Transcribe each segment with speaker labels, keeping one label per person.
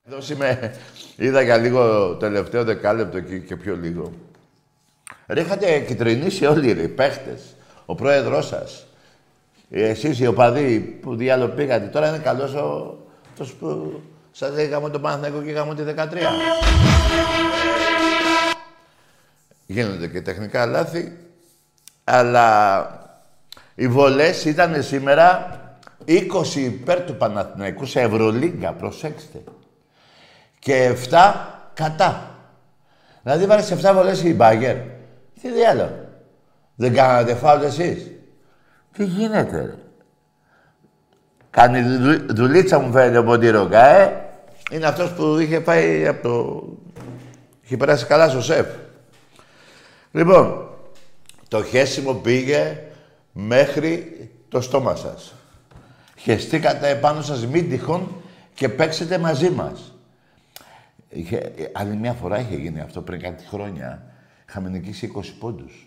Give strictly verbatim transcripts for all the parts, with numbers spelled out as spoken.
Speaker 1: Εδώ είμαι, είδα για λίγο τελευταίο δεκάλεπτο και, και πιο λίγο. Ρε, είχατε κυτρινήσει όλοι οι παίχτες, ο πρόεδρός σας. Εσείς οι οπαδοί που διάλο πήγατε, τώρα είναι καλός ο... Αυτός που σας λέει γάμο τον Παναθηναϊκό και γάμο τη δεκατρία. Γίνονται και τεχνικά λάθη, αλλά οι βολές ήταν σήμερα είκοσι υπέρ του Παναθηναϊκού σε Ευρωλίγκα, προσέξτε. Και επτά κατά. Δηλαδή βάλες επτά βολές η Μπάγκερ. Τι διάλογο. Δεν κάνατε φάουλ εσείς. Τι γίνεται, ρε. Κάνει δου, δουλίτσα μου φαίνεται ο Μοντιρόκα, ε. Είναι αυτός που είχε πάει από το... Είχε περάσει καλά στο σεφ. Λοιπόν, το χέσιμο πήγε μέχρι το στόμα σας. Χεστήκατε επάνω σας μην τυχόν και παίξετε μαζί μας. Είχε, άλλη μια φορά είχε γίνει αυτό πριν κάτι χρόνια. Είχαμε νικήσει είκοσι πόντους.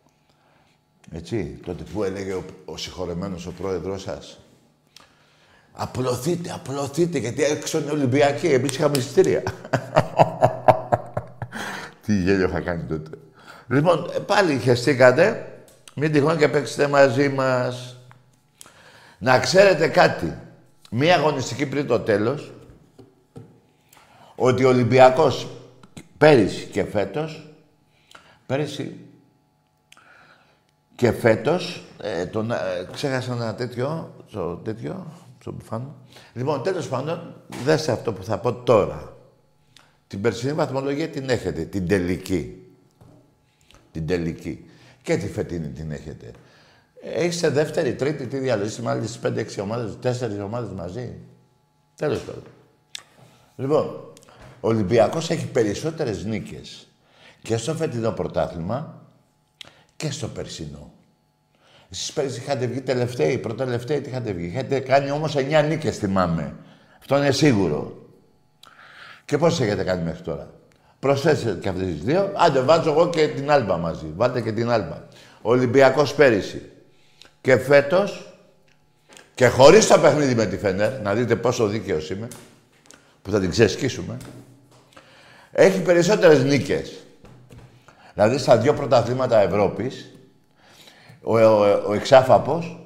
Speaker 1: Έτσι, τότε που έλεγε ο, ο συγχωρεμένος ο πρόεδρος σας. Απλωθείτε, απλωθείτε, γιατί έξω είναι Ολυμπιακοί. Εμείς είχαμε εισιτήρια. Τι γέλιο είχα κάνει τότε. Λοιπόν, πάλι χεστήκατε. Μην τυχόν και παίξετε μαζί μας. Να ξέρετε κάτι. Μία αγωνιστική πριν το τέλος, ότι ο Ολυμπιακός πέρυσι και φέτος, πέρυσι και φέτος, ε, τον, ε, ξέχασα ένα τέτοιο, στο τέτοιο, στο μπουφάνο. Λοιπόν, τέλος πάντων, δέστε αυτό που θα πω τώρα. Την περσινή βαθμολογία την έχετε, την τελική. Την τελική. Και τη φετινή την έχετε. Είστε δεύτερη, τρίτη, τι διάλογο. Είστε μάλλον στις πέντε έξι ομάδες, τέσσερις ομάδες μαζί. Τέλος πάντων. Λοιπόν, ο Ολυμπιακός έχει περισσότερες νίκες και στο φετινό πρωτάθλημα και στο περσινό. Εσείς πέρυσι είχατε βγει τελευταίοι, προτελευταίοι τι είχατε βγει. Είχατε κάνει όμως εννιά νίκες, θυμάμαι. Αυτό είναι σίγουρο. Και πώς έχετε κάνει μέχρι τώρα. Προσθέστε και αυτές τις δύο. Άντε, βάζω εγώ και την Άλμπα μαζί. Βάλτε και την Άλμπα. Ο Ολυμπιακός πέρυσι και φέτος και χωρίς το παιχνίδι με τη Φενέρ, να δείτε πόσο δίκαιος είμαι, που θα την ξεσκίσουμε, έχει περισσότερες νίκες. Δηλαδή, στα δύο πρωταθλήματα Ευρώπης, ο, ο, ο, ο εξάφαπος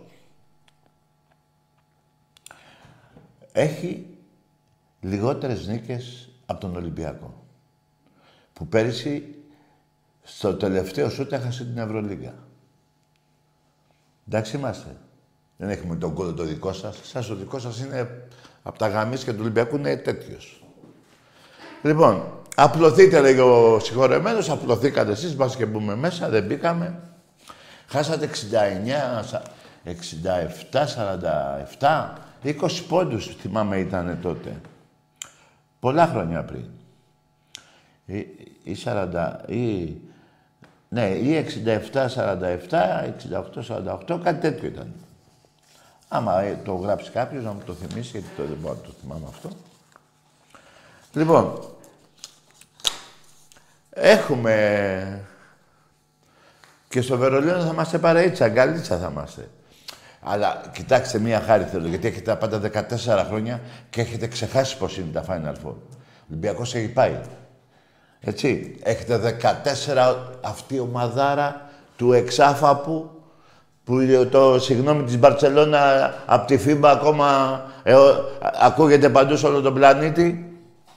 Speaker 1: έχει λιγότερες νίκες από τον Ολυμπιακό. Που πέρυσι, στο τελευταίο σούτ έχασε την Ευρωλίγκα. Εντάξει είμαστε. Δεν έχουμε τον κόλλο το δικό σας. Σας το δικό σας είναι από τα γαμίσια του Ολυμπιακού, είναι τέτοιος. Λοιπόν, απλωθείτε, λέγει ο συγχωρεμένος, απλωθήκατε εσείς, μπας και μπούμε μέσα, δεν μπήκαμε. Χάσατε εξήντα εννιά, εξήντα επτά, σαράντα επτά, είκοσι πόντους, θυμάμαι ήταν τότε. Πολλά χρόνια πριν. Ή, ή σαράντα, ή... Ναι, ή εξήντα επτά σαράντα επτά, εξήντα οκτώ σαράντα οκτώ, κάτι τέτοιο ήταν. Άμα ε, το γράψει κάποιος, να μου το θυμίσει, γιατί το δεν μπορώ να το θυμάμαι αυτό. Λοιπόν, έχουμε... Και στο Βερολίνο θα είμαστε παρείτσα, αγκαλίτσα θα είμαστε. Αλλά κοιτάξτε, μία χάρη θέλω, γιατί έχετε πάντα δεκατέσσερα χρόνια και έχετε ξεχάσει πώς είναι τα Final Four. Ο Ολυμπιακός έχει πάει. Έτσι, έχετε δεκατέσσερα αυτή η ομαδάρα του εξάφαπου που το συγγνώμη της Μπαρτσελώνα από τη Φίμπα ακόμα ε, ακούγεται παντού σε όλο τον πλανήτη.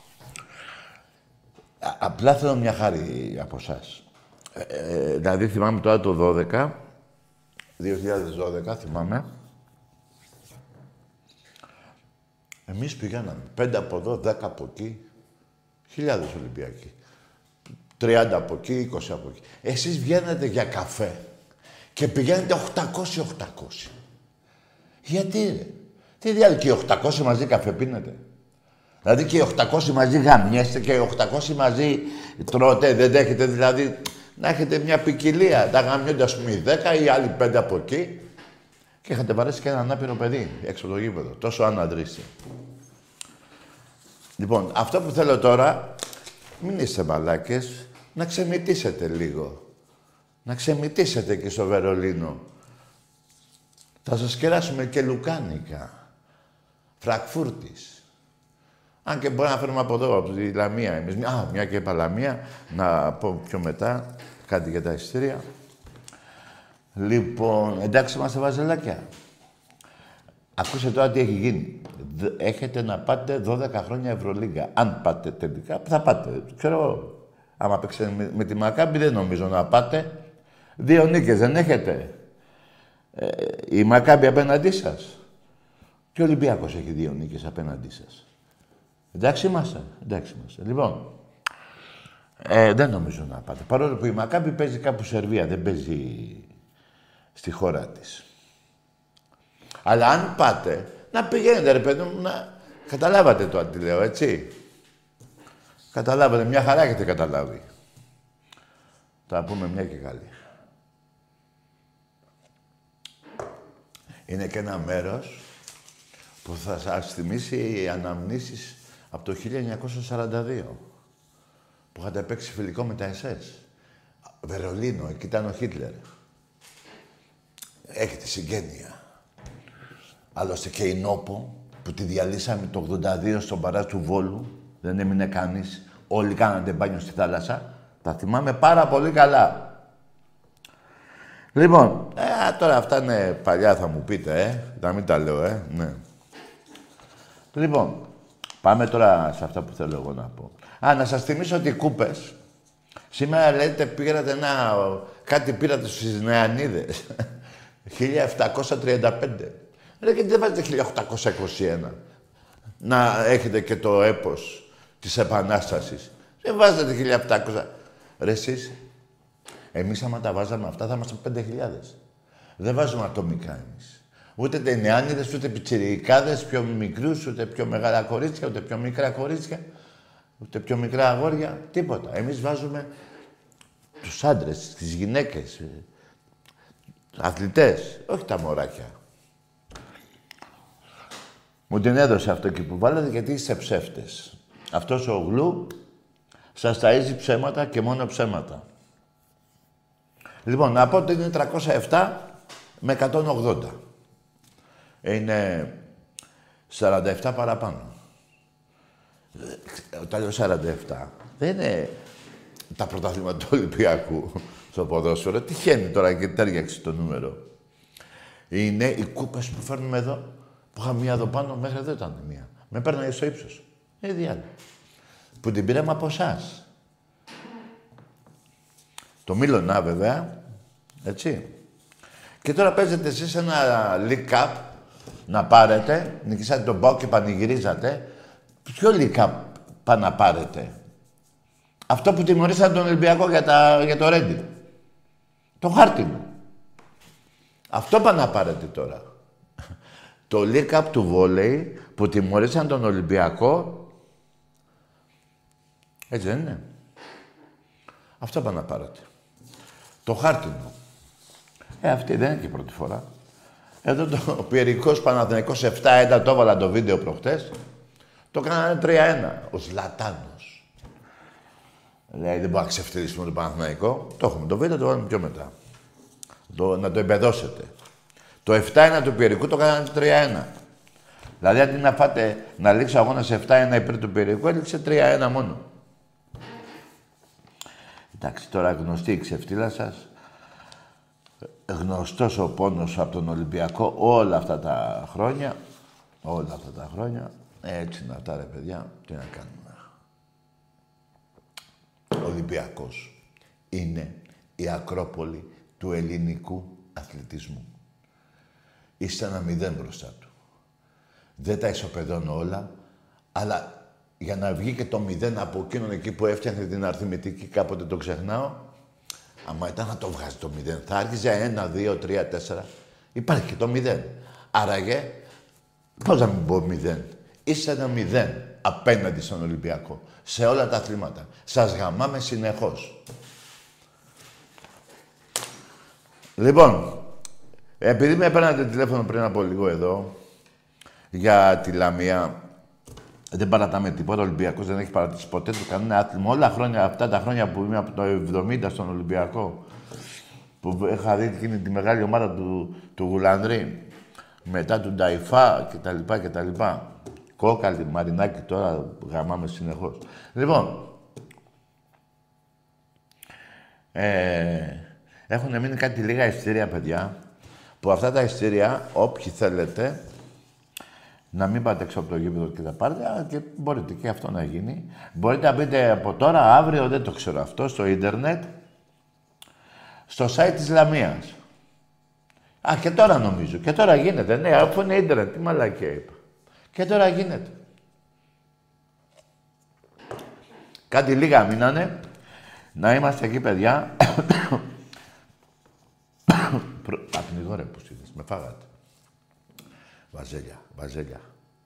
Speaker 1: Α, απλά θέλω μια χάρη από εσάς. Ε, ε, δηλαδή θυμάμαι τώρα το δώδεκα, δύο χιλιάδες δώδεκα θυμάμαι. Εμείς πηγαίναμε πέντε από εδώ, δέκα από εκεί, χιλιάδες Ολυμπιακοί. τριάντα από εκεί, είκοσι από εκεί. Εσείς βγαίνετε για καφέ και πηγαίνετε οκτακόσια οκτακόσια. Γιατί, ρε. Τι διάλογο, και οι οκτακόσιοι μαζί καφέ πίνετε. Δηλαδή και οι οκτακόσιοι μαζί γαμιέστε και οι οκτακόσιοι μαζί τρώτε, δεν έχετε δηλαδή να έχετε μια ποικιλία. Τα γαμιόνται, ας πούμε, οι δέκα ή άλλοι πέντε από εκεί και είχατε βαρέσει και έναν άπειρο παιδί έξω από το γήπεδο. Τόσο αναδρύστε. Λοιπόν, αυτό που θέλω τώρα, μην είστε μαλάκες, να ξεμητήσετε λίγο. Να ξεμητήσετε και στο Βερολίνο. Θα σας κεράσουμε και λουκάνικα. Φραγκφούρτης. Αν και μπορεί να φέρουμε από εδώ, από τη Λαμία εμείς. Α, μια και είπα Λαμία, να πω πιο μετά κάτι για τα εισιτήρια. Λοιπόν, εντάξει είμαστε βαζελάκια. Ακούστε τώρα τι έχει γίνει. Έχετε να πάτε δώδεκα χρόνια Ευρωλίγκα. Αν πάτε τελικά, θα πάτε. Ξέρω εγώ. Άμα παίξετε με, με τη Μακάμπη, δεν νομίζω να πάτε. Δύο νίκες δεν έχετε. Ε, η Μακάμπη απέναντί σας. Και ο Ολυμπιακός έχει δύο νίκες απέναντί σας. Εντάξει είμαστε. Εντάξει είμαστε. Λοιπόν, ε, δεν νομίζω να πάτε. Παρόλο που η Μακάμπη παίζει κάπου Σερβία, δεν παίζει στη χώρα της. Αλλά αν πάτε, να πηγαίνετε ρε παιδί μου, να... Καταλάβατε το τι λέω, έτσι. Καταλάβατε, μια χαρά έχετε καταλάβει. Θα πούμε μια και καλή. Είναι και ένα μέρος που θα σας θυμίσει οι αναμνήσεις από το χίλια εννιακόσια σαράντα δύο. Που είχατε παίξει φιλικό με τα ες ες. Βερολίνο, εκεί ήταν ο Χίτλερ. Έχετε συγγένεια. Άλλωστε και η Νόπο, που τη διαλύσαμε το ογδόντα δύο στον παρά του Βόλου, δεν έμεινε κανείς. Όλοι κάνατε μπάνιο στη θάλασσα. Τα θυμάμαι πάρα πολύ καλά. Λοιπόν, ε, τώρα αυτά είναι παλιά θα μου πείτε, ε. Να μην τα λέω, ε. Ναι. Λοιπόν, πάμε τώρα σε αυτά που θέλω εγώ να πω. Α, να σας θυμίσω ότι οι κούπες, σήμερα λέτε πήρατε ένα... κάτι πήρατε στις Νεανίδες. χίλια επτακόσια τριάντα πέντε. Ρε, γιατί δεν βάζετε χίλια οκτακόσια είκοσι ένα. Να έχετε και το έπος της Επανάστασης. Δεν βάζετε χίλια επτακόσια. Ρε εσείς, εμείς άμα τα βάζαμε αυτά θα ήμασταν πέντε χιλιάδες. Δεν βάζουμε ατομικά εμείς. Ούτε τα νεάνιδες, ούτε πιτσιρικάδες, πιο μικρούς, ούτε πιο μεγάλα κορίτσια, ούτε πιο μικρά κορίτσια, ούτε πιο μικρά αγόρια, τίποτα. Εμείς βάζουμε τους άντρες, τις γυναίκες, αθλητές, όχι τα μωράκια. Μου την έδωσε αυτό εκεί που βάλατε γιατί είστε ψεύτες. Αυτός ο γλου σας ταΐζει ψέματα και μόνο ψέματα. Λοιπόν, να πω ότι είναι τριακόσια επτά με εκατόν ογδόντα. Είναι σαράντα επτά παραπάνω. Όταν λέω σαράντα επτά, δεν είναι τα πρωταθλήματα του Ολυμπιακού στο ποδόσφαιρο. Τυχαίνει τώρα και τέριαξε το νούμερο. Είναι οι κούπες που φέρνουμε εδώ, που είχαμε μία εδώ πάνω, μέχρι εδώ ήταν μία. Με παίρναγε στο ύψος. Ε, διάλογο. Που την πήραμε από εσάς. Το Μίλωνα, βέβαια, έτσι. Και τώρα παίζετε εσείς ένα League Cup να πάρετε, νικήσατε τον ΠΑΟΚ και πανηγυρίζατε. Ποιο League Cup πά να πάρετε? Αυτό που τιμωρήσατε τον Ολυμπιακό για, τα, για το Ρέντι. Το χάρτινο. Αυτό πά να πάρετε τώρα. Το League Cup του βόλεϊ που τιμωρήσαν τον Ολυμπιακό. Έτσι δεν είναι? Αυτό πά να πάρετε. Το χάρτινο. Ε, αυτή δεν είναι και η πρώτη φορά. Εδώ το Πιερικός Παναθηναϊκός επτά ένα, το έβαλα το βίντεο προχτές. Το κάνανε τρία ένα. Ο Ζλατάνος. Δηλαδή δεν μπορεί να ξεφτυλίσουμε τον Παναθηναϊκό. Το έχουμε το βίντεο, το βάλουμε πιο μετά. Το, να το εμπεδώσετε. Το επτά ένα του Πιερικού το κάνανε τρία ένα. Δηλαδή αντί να φάτε να λήξει ο αγώνας επτά ένα υπέρ του Πιερικού, έληξε τρία ένα μόνο. Εντάξει, τώρα γνωστή η ξεφτύλα σας. Γνωστός ο πόνος από τον Ολυμπιακό όλα αυτά τα χρόνια. Όλα αυτά τα χρόνια. Έτσι να τα ρε παιδιά, τι να κάνουμε. Ο Ολυμπιακός είναι η Ακρόπολη του ελληνικού αθλητισμού. Είστε ένα μηδέν μπροστά του. Δεν τα ισοπεδώνω όλα, αλλά για να βγει και το μηδέν από εκείνον εκεί που έφτιαχνε την αριθμητική, κάποτε το ξεχνάω, άμα ήταν να το βγάζει το μηδέν, θα άρχιζε ένα, δύο, τρία, τέσσερα. Υπάρχει και το μηδέν. Άραγε, πώς να μην πω μηδέν. Είστε ένα μηδέν απέναντι στον Ολυμπιακό. Σε όλα τα αθλήματα. Σας γαμάμε συνεχώς. Λοιπόν, επειδή με έπαιρνατε τηλέφωνο πριν από λίγο εδώ, για τη Λαμία, δεν παρατάμε τίποτα. Ο Ολυμπιακός δεν έχει παρατήσει ποτέ του κανένα άθλημα. Όλα χρόνια, αυτά τα χρόνια που είμαι από το εβδομήντα στον Ολυμπιακό, που είχα δει εκείνη τη μεγάλη ομάδα του, του Γουλανδρή, μετά του Νταϊφά κτλ. κτλ. Κόκαλη, Μαρινάκη, τώρα γαμάμε συνεχώς. Λοιπόν, ε, έχουν μείνει κάτι λίγα εισιτήρια, παιδιά, που αυτά τα εισιτήρια, όποιοι θέλετε, να μην πάτε έξω από το γήπεδο και τα πάρετε, αλλά και μπορείτε και αυτό να γίνει. Μπορείτε να μπείτε από τώρα, αύριο, δεν το ξέρω αυτό, στο ίντερνετ, στο site της Λαμίας. Α, και τώρα νομίζω. Και τώρα γίνεται. Ναι, αφού είναι ίντερνετ, τι μαλακία είπα. Και τώρα γίνεται. Κάτι λίγα μείνανε. Να είμαστε εκεί, παιδιά. Απνιγώ ρε που είδες. Με φάγατε. Βαζέλια, βαζέλια.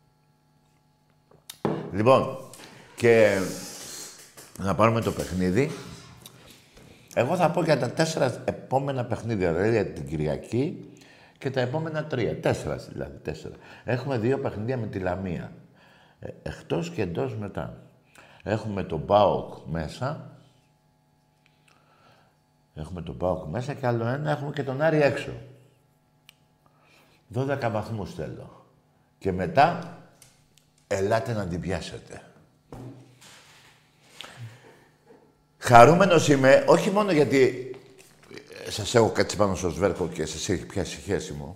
Speaker 1: Λοιπόν, και να πάρουμε το παιχνίδι. Εγώ θα πω για τα τέσσερα επόμενα παιχνίδια, δηλαδή για την Κυριακή και τα επόμενα τρία. Τέσσερα δηλαδή, τέσσερα. Έχουμε δύο παιχνίδια με τη Λαμία. Ε, εκτός και εντός μετά. Έχουμε τον ΠΑΟΚ μέσα. Έχουμε τον ΠΑΟΚ μέσα και άλλο ένα, έχουμε και τον Άρη έξω. δώδεκα βαθμούς θέλω. Και μετά, ελάτε να την πιάσετε. Χαρούμενος είμαι, όχι μόνο γιατί σας έχω κάτσει πάνω στο σβέρκο και σας έχει πιάσει η χέση μου.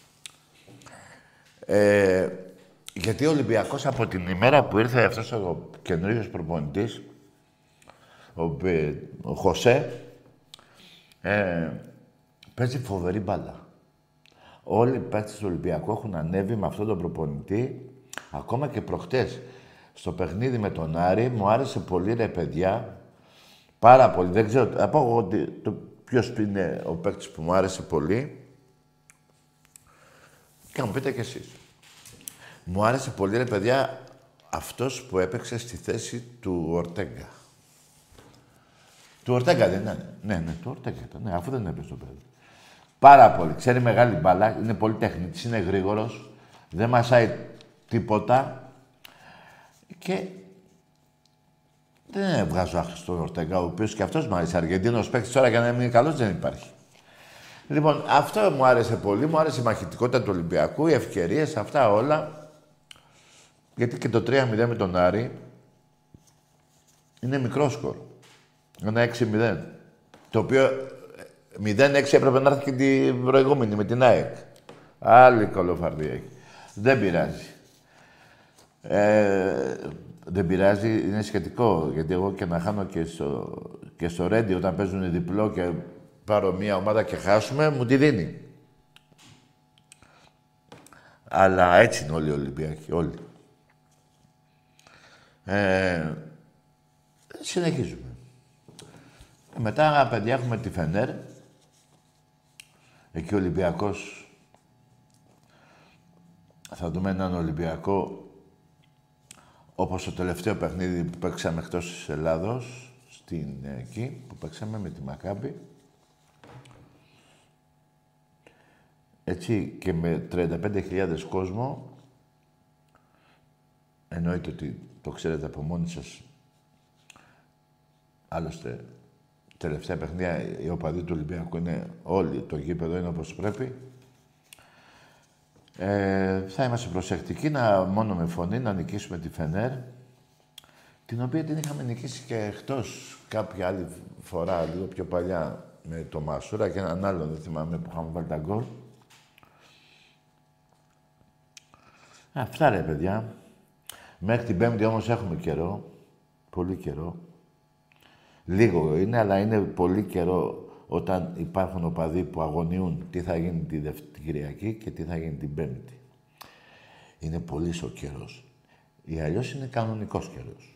Speaker 1: Ε, γιατί ο Ολυμπιακός από την ημέρα που ήρθε αυτός ο καινούργιος προπονητής, ο, ο Χωσέ, ε, παίζει φοβερή μπάλα. Όλοι οι παίκτες του Ολυμπιακού έχουν ανέβει με αυτόν τον προπονητή. Ακόμα και προχτές, στο παιχνίδι με τον Άρη, μου άρεσε πολύ, ρε παιδιά. Πάρα πολύ. Δεν ξέρω, θα πω εγώ το ποιος είναι ο παίκτης που μου άρεσε πολύ. Και να μου πείτε κι εσείς. Μου άρεσε πολύ, ρε παιδιά, αυτός που έπαιξε στη θέση του Ορτέγκα. Του Ορτέγκα δεν είναι. Ναι, ναι, του Ορτέγκα ήταν. Ναι, αφού δεν έπαιξε το παιδί. Πάρα πολύ. Ξέρει μεγάλη μπάλα, είναι πολύ τεχνητής, είναι γρήγορος, δεν μασάει τίποτα και δεν βγάζω άχθος στον Ορτέγκα, ο οποίος και αυτός μου άρεσε. Αργεντίνος παίκτης τώρα για να είναι καλός δεν υπάρχει. Λοιπόν, αυτό μου άρεσε πολύ, μου άρεσε η μαχητικότητα του Ολυμπιακού, οι ευκαιρίες, αυτά όλα. Γιατί και το τρία μηδέν με τον Άρη είναι μικρό σκορ. Ένα έξι μηδέν. Το οποίο μηδέν έξι έπρεπε να έρθει και την προηγούμενη με την ΑΕΚ. Άλλη κολοφαρδία έχει. Δεν πειράζει. Ε, δεν πειράζει, είναι σχετικό. Γιατί εγώ και να χάνω και στο, και στο Ρέντι όταν παίζουν διπλό και πάρω μία ομάδα και χάσουμε, μου τη δίνει. Αλλά έτσι είναι όλοι οι Ολυμπιακοί, όλοι. Ε, συνεχίζουμε. Μετά, παιδιά, έχουμε τη Φενέρ. Εκεί ο Ολυμπιακός... Θα δούμε έναν Ολυμπιακό όπως το τελευταίο παιχνίδι που παίξαμε εκτός της Ελλάδος, στην εκεί, που παίξαμε με τη Μακάμπη. Έτσι, και με τριάντα πέντε χιλιάδες κόσμο. Εννοείται ότι το ξέρετε από μόνοι σας. Άλλωστε, τελευταία παιχνίδια, οι οπαδοί του Ολυμπιακού είναι όλοι, το γήπεδο είναι όπως πρέπει. Ε, θα είμαστε προσεκτικοί, να, μόνο με φωνή, να νικήσουμε τη Φενέρ, την οποία την είχαμε νικήσει και εκτός κάποια άλλη φορά, λίγο πιο παλιά, με το Μασούρα και έναν άλλο, δεν θυμάμαι, που είχαμε βάλει τα γκολ. Αυτά ρε παιδιά. Μέχρι την Πέμπτη όμως έχουμε καιρό, πολύ καιρό. Λίγο είναι, αλλά είναι πολύ καιρό όταν υπάρχουν οπαδοί που αγωνιούν τι θα γίνει τη Δευτική Κυριακή και τι θα γίνει την Πέμπτη. Είναι πολύ ο καιρός. Ή αλλιώς είναι κανονικός καιρός.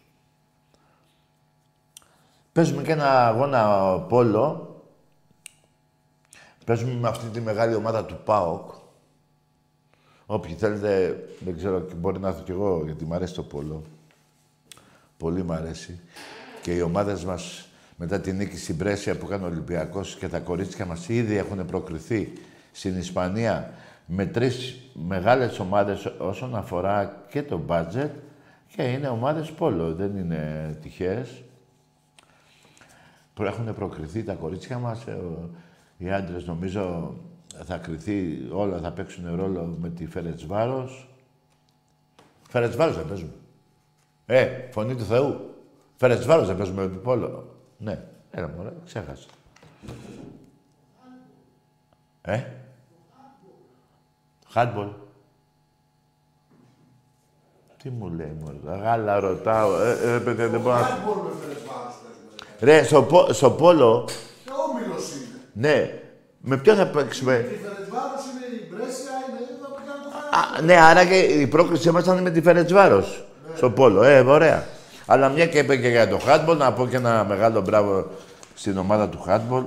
Speaker 1: Παίζουμε και ένα αγώνα πόλο. Παίζουμε με αυτή τη μεγάλη ομάδα του ΠΑΟΚ. Όποιοι θέλετε, δεν ξέρω, μπορεί να έρθω κι εγώ, γιατί μου αρέσει το πόλο. Πολύ μου αρέσει. Και οι ομάδες μας, μετά την νίκη στην Πρέσια που κάνει ο Ολυμπιακός και τα κορίτσια μας ήδη έχουν προκριθεί στην Ισπανία με τρεις μεγάλες ομάδες όσον αφορά και το μπάτζετ και είναι ομάδες πόλο, δεν είναι τυχαίες. Έχουν προκριθεί τα κορίτσια μας, οι άντρες νομίζω θα κριθεί, όλα θα παίξουν ρόλο με τη Φερετσβάρος. Φερετσβάρος δεν παίζουμε. Ε, φωνή του Θεού. Φερετσβάρος δεν παίζουμε με πόλο. Ναι, έλα μωρέ, ξέχασα. Ε, χάντμπολ. Τι μου λέει μωρέ, γάλα ρωτάω. Ε, ε, παιδιά, δεν μπορώ να...
Speaker 2: Χάντμπολ με Φερετσβάρος παίζουμε.
Speaker 1: Ρε, στο, πο, στο πόλο...
Speaker 2: Και όμιλος είναι.
Speaker 1: Ναι, με ποιον θα παίξουμε.
Speaker 2: Η Φερετσβάρος είναι η Μπρέσια, είναι εδώ που κάνει το χάρτη.
Speaker 1: Α, ναι, άρα και η πρόκλησή μας ήταν με τη Φερετσβάρος. Ναι. Στο πόλο, ε, ωραία. Αλλά μια και είπε και για το χάντμπολ, να πω και ένα μεγάλο μπράβο στην ομάδα του χάντμπολ,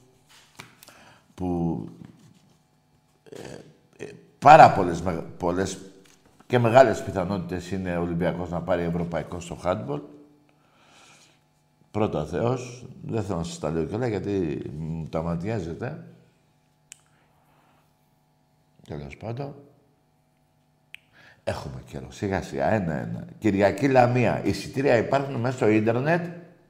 Speaker 1: που ε, ε, πάρα πολλές, πολλές και μεγάλες πιθανότητες είναι ο Ολυμπιακός να πάρει ευρωπαϊκό στο χάντμπολ. Πρώτα Θεός, δεν θέλω να σας τα λέω κιόλα γιατί μου τα ματιάζετε. Τέλος πάντων. Έχουμε καιρό, σιγά σιγά, ένα-ένα. Κυριακή Λαμία. Εισιτήρια υπάρχουν μέσα στο ίντερνετ.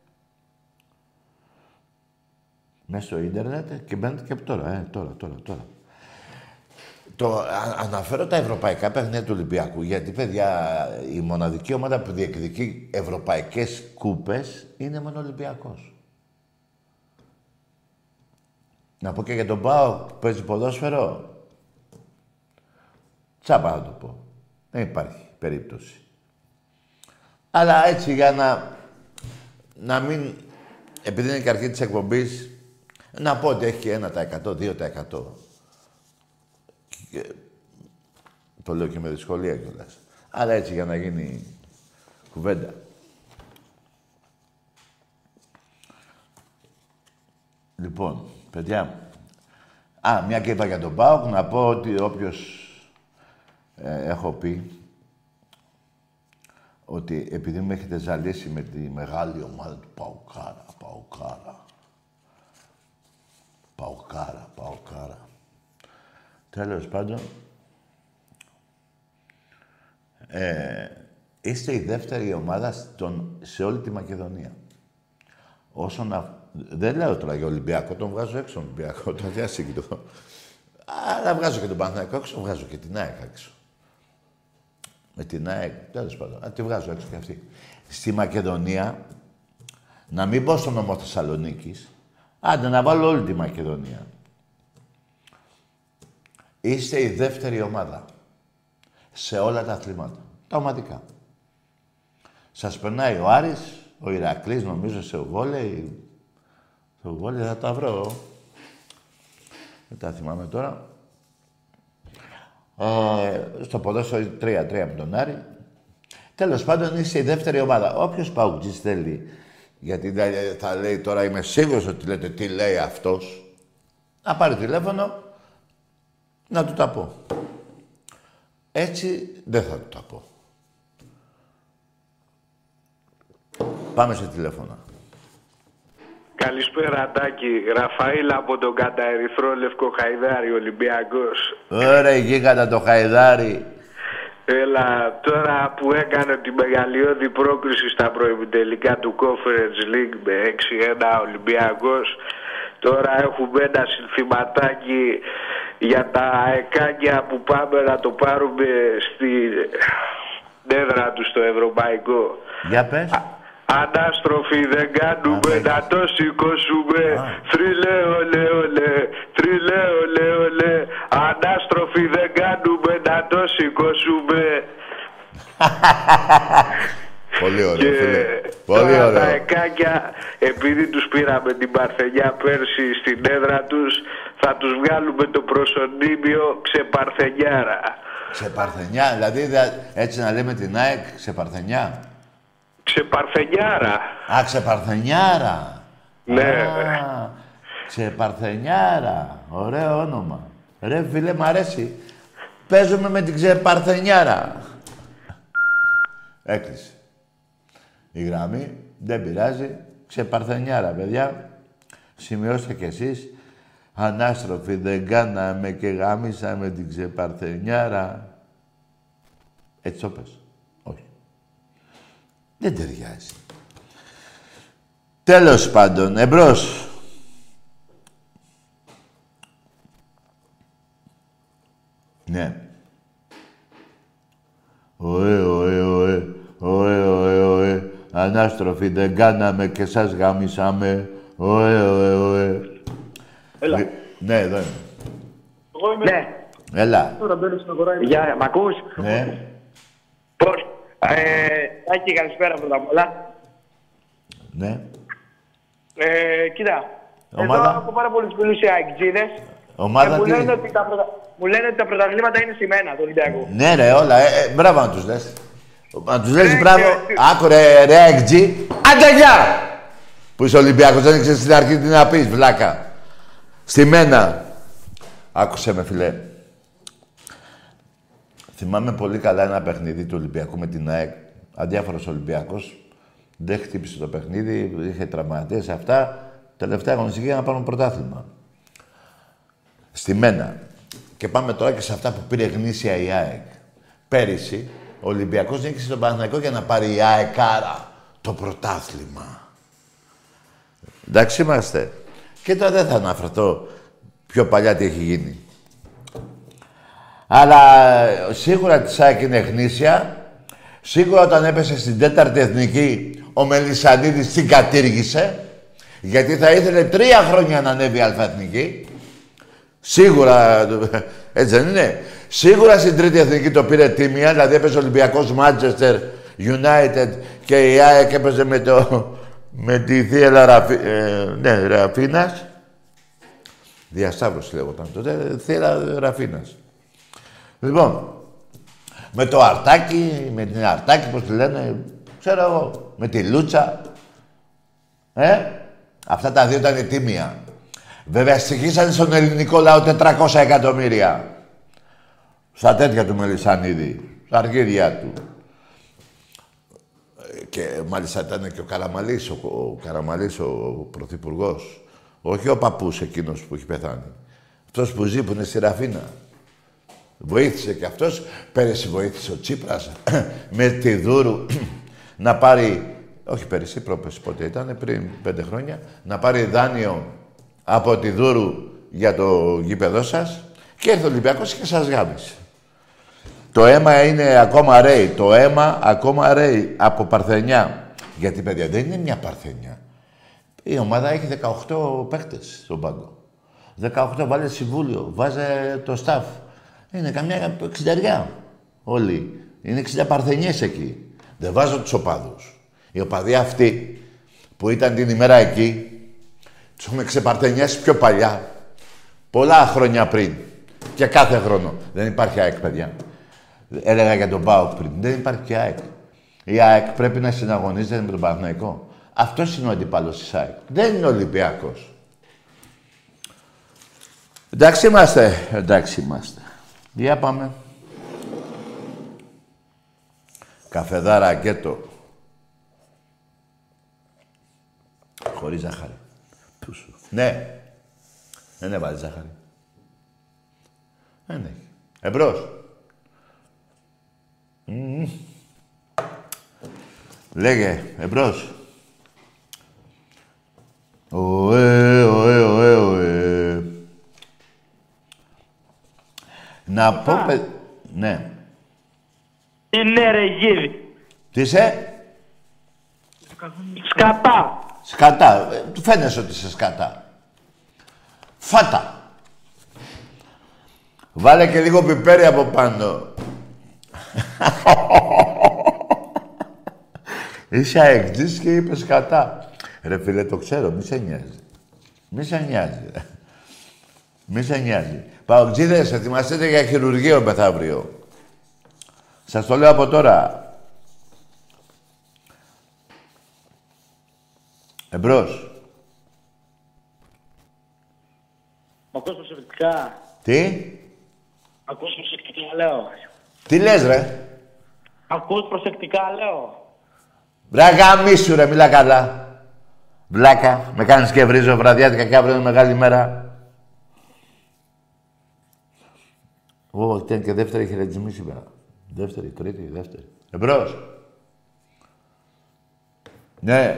Speaker 1: Μέσα στο ίντερνετ και μπαίνετε και τώρα, ε, τώρα, τώρα, τώρα. Το, α, αναφέρω τα ευρωπαϊκά παιχνίδια του Ολυμπιακού, γιατί, παιδιά, η μοναδική ομάδα που διεκδικεί ευρωπαϊκές κούπες είναι μόνο Ολυμπιακός. Να πω και για τον ΠΑΟΚ που παίζει ποδόσφαιρο. Τσάμπα να το πω. Δεν υπάρχει περίπτωση. Αλλά έτσι για να, να μην... Επειδή είναι και αρχή της εκπομπής, να πω ότι έχει και ένα τοις εκατό, δύο τοις εκατό. Και... Το λέω και με δυσκολία κιόλας. Αλλά έτσι για να γίνει κουβέντα. Λοιπόν, παιδιά... Α, μια και είπα για τον ΠΑΟΚ, να πω ότι όποιος... Ε, έχω πει ότι επειδή με έχετε ζαλίσει με τη μεγάλη ομάδα του Παοκάρα, Παοκάρα, Παοκάρα, Παοκάρα. Τέλος πάντων, ε, είστε η δεύτερη ομάδα στον, σε όλη τη Μακεδονία. Όσο να... Δεν λέω τώρα για Ολυμπιακό, τον βγάζω έξω Ολυμπιακό, το αδιάσυγκητο. Αλλά βγάζω και τον Παναθηναϊκό έξω, βγάζω και την ΑΕΚ έξω. Με την ΑΕΚ, τέλος πάντων. Α, τη βγάζω έξω και αυτή. Στη Μακεδονία, να μην πω στον νομό Θεσσαλονίκης, άντε να βάλω όλη τη Μακεδονία. Είστε η δεύτερη ομάδα σε όλα τα αθλήματα. Τα ομαδικά. Σας περνάει ο Άρης, ο Ηρακλής, νομίζω, σε βόλεϊ. Στο βόλεϊ θα τα βρω. Δεν τα θυμάμαι τώρα. Ε, στο ποδόσφαιρο τρία τρία με τον Άρη. Τέλος πάντων, είσαι η δεύτερη ομάδα. Όποιος παουτζής θέλει, γιατί θα λέει τώρα, είμαι σίγουρος ότι λέτε τι λέει αυτός, να πάρει τηλέφωνο, να του τα πω. Έτσι δεν θα του τα πω. Πάμε σε τηλέφωνα.
Speaker 3: Καλησπέρα, Τάκη. Ραφαήλ από τον καταερυθρό Λευκό Χαϊδάρι, Ολυμπιακός.
Speaker 1: Ωραία, γίγαντα το Χαϊδάρι.
Speaker 3: Έλα, τώρα που έκανε τη μεγαλειώδη πρόκριση στα προημιτελικά του Conference League με έξι ένα Ολυμπιακός, τώρα έχουμε ένα συνθηματάκι για τα αεκάνια που πάμε να το πάρουμε στην έδρα του στο Ευρωπαϊκό.
Speaker 1: Για πες.
Speaker 3: Ανάστροφοι δεν κάνουμε, να το σηκώσουμε. Θρυλέ, ολέ, ολέ, θρυλέ, ολέ, ολέ. Ανάστροφοι δεν κάνουμε, να το σηκώσουμε.
Speaker 1: Πολύ ωραίο,
Speaker 3: και
Speaker 1: φίλε. Πολύ
Speaker 3: τώρα
Speaker 1: ωραίο.
Speaker 3: τα εκάκια, επειδή τους πήραμε την Παρθενιά πέρσι στην έδρα τους, θα τους βγάλουμε το προσωνύμιο Ξεπαρθενιάρα.
Speaker 1: Ξεπαρθενιά, δηλαδή έτσι να λέμε την ΑΕΚ, Ξεπαρθενιά.
Speaker 3: Ξεπαρθενιάρα.
Speaker 1: Α, Ξεπαρθενιάρα.
Speaker 3: Ναι.
Speaker 1: Α, Ξεπαρθενιάρα. Ωραίο όνομα. Ρε φίλε, μ' αρέσει. Παίζουμε με την Ξεπαρθενιάρα. Έκλεισε. Η γραμμή, δεν πειράζει. Ξεπαρθενιάρα, παιδιά. Σημειώστε κι εσείς. Ανάστροφοι δεν κάναμε και γάμισαμε την Ξεπαρθενιάρα. Έτσι το πες. Όχι. Δεν ταιριάζει. Τέλος πάντων, εμπρός. Ναι. Ωε, ωε, Ανάστροφοι δεν κάναμε και σας γαμίσαμε. Ωε, ωε, ωε.
Speaker 4: Έλα.
Speaker 1: Λι... Ναι, εδώ είμαι.
Speaker 4: Εγώ είμαι. Ναι.
Speaker 1: Έλα.
Speaker 4: Τώρα μπαίνω στην αγορά. Γεια, μ' ακούς?
Speaker 1: Ναι.
Speaker 4: Πώς. Ε, Άκη, καλησπέρα πρώτα απ' όλα.
Speaker 1: Ναι.
Speaker 4: Ε, κοίτα.
Speaker 1: Ομάδα.
Speaker 4: Εδώ έχω πάρα πολλούς φίλους οι αεκτζίδες.
Speaker 1: Ομάδα
Speaker 4: μου,
Speaker 1: τι.
Speaker 4: λένε ότι τα πρωτα... μου λένε ότι τα πρωταθλήματα είναι σημαίνα του Ολυμπιακού.
Speaker 1: Ναι ρε, όλα. Ε, ε, μπράβο να τους λες. Να τους λες
Speaker 4: Ε,
Speaker 1: μπράβο.
Speaker 4: και-
Speaker 1: Άκου ρε, ρε αεκτζή. Άντε γεια! Που είσαι Ολυμπιακός, δεν ήξερες στην αρχή τι να πεις, βλάκα. Στη μένα. Άκουσε με, φιλέ. Θυμάμαι πολύ καλά ένα παιχνίδι του Ολυμπιακού με την ΑΕΚ. Αδιάφορος Ολυμπιακός. Δεν χτύπησε το παιχνίδι, είχε τραυματίες αυτά. Τελευταία αγωνιστική για να πάρουν πρωτάθλημα. Στη μένα. Και πάμε τώρα και σε αυτά που πήρε γνήσια η ΑΕΚ. Πέρυσι, ο Ολυμπιακός νίκησε τον Παναθηναϊκό για να πάρει η ΑΕΚ άρα το πρωτάθλημα. Εντάξει είμαστε. Και τώρα δεν θα αναφερθώ πιο παλιά τι έχει γίνει. Αλλά σίγουρα της ΑΕΚ είναι γνήσια. Σίγουρα όταν έπεσε στην τέταρτη εθνική, ο Μελισσανίδης την κατήργησε. Γιατί θα ήθελε τρία χρόνια να ανέβει η αλφα-εθνική. Σίγουρα, έτσι δεν είναι. Σίγουρα στην τρίτη εθνική το πήρε τίμια, δηλαδή έπαιζε ο Ολυμπιακός Manchester United και η ΑΕΚ έπαιζε με, το, με τη θύελα Ραφί, ε, ναι, Ραφίνας. Διασταύρωση λέγονταν τότε, θύελα Ραφίνας. Λοιπόν, με το Αρτάκι, με την Αρτάκι, πώς τη λένε, ξέρω εγώ, με τη Λούτσα. Ε, αυτά τα δύο ήταν τίμια. Βέβαια, στοιχήσανε στον ελληνικό λαό τετρακόσια εκατομμύρια. Στα τέτοια του Μελισσανίδη, στα αρχίδια του. Και μάλιστα ήταν και ο Καραμαλής, ο, ο Καραμαλής, ο πρωθυπουργός. Όχι ο παππούς εκείνος που έχει πεθάνει. Αυτός που ζει, που είναι στη Ραφίνα. Βοήθησε και αυτός. Πέρυσι βοήθησε ο Τσίπρας με τη Δούρου να πάρει... Όχι πέρυσι, πρόπερσι πότε ήταν, πριν πέντε χρόνια. Να πάρει δάνειο από τη Δούρου για το γήπεδό σας. Και ήρθε ο Ολυμπιακός και σας γάμισε. Το αίμα είναι ακόμα ρέει. Το αίμα ακόμα ρέει από Παρθενιά. Γιατί, παιδιά, δεν είναι μια Παρθενιά. Η ομάδα έχει δεκαοκτώ παίχτες στον πάγκο. δεκαοκτώ βάλε συμβούλιο, βάζε το staff. Είναι καμιά εξηνταριά όλοι. Είναι εξήντα Παρθενιές εκεί. Δεν βάζω τους οπαδούς. Οι οπαδοί αυτοί που ήταν την ημέρα εκεί, τους έχουμε ξεπαρθενιάσει πιο παλιά. Πολλά χρόνια πριν. Και κάθε χρόνο. Δεν υπάρχει ΑΕΚ, παιδιά. Έλεγα για τον ΠΑΟΚ πριν. Δεν υπάρχει και ΑΕΚ. Η ΑΕΚ πρέπει να συναγωνίζεται με τον Παναθηναϊκό. Αυτός είναι ο αντίπαλος της ΑΕΚ. Δεν είναι ο Ολυμπιακός. Εντάξει είμαστε. Εντάξει είμαστε. Για πάμε. Καφεδάρα κέτο. Χωρίς ζάχαρη. Πού σου. Ναι. Δεν έβαλε ζάχαρη. Δεν έχει. Εμπρός. Mm. Λέγε, εμπρός. Ωε, ωε, ωε, ωε. Να πω, παι... Ναι.
Speaker 4: Είναι ρε γύρι.
Speaker 1: Τι είσαι?
Speaker 4: Σκατά.
Speaker 1: Σκατά. Ε, του φαίνεσαι ότι είσαι σκατά. Φάτα. Βάλε και λίγο πιπέρι από πάνω. Είσαι αεκτής και είπες σκατά. Ρε φίλε, το ξέρω, μη σε νοιάζει. Μη σε νοιάζει. Μη σε νοιάζει. Παοκτζίδες, ετοιμαστείτε για χειρουργείο μεθαύριο. Σας το λέω από τώρα. Εμπρός.
Speaker 4: Μ' ακούς προσεκτικά.
Speaker 1: Τι?
Speaker 4: Ακούς προσεκτικά, λέω.
Speaker 1: Τι λες, ρε?
Speaker 4: Ακούς προσεκτικά, λέω.
Speaker 1: Βράγα μίσου, ρε, μιλά καλά. Βλάκα, με κάνεις και βρίζω βραδιάτικα και αύριο είναι μεγάλη μέρα. Ω, ήταν και δεύτερη χαιρετισμή σήμερα. Δεύτερη, τρίτη, δεύτερη. Εμπρός. Ναι.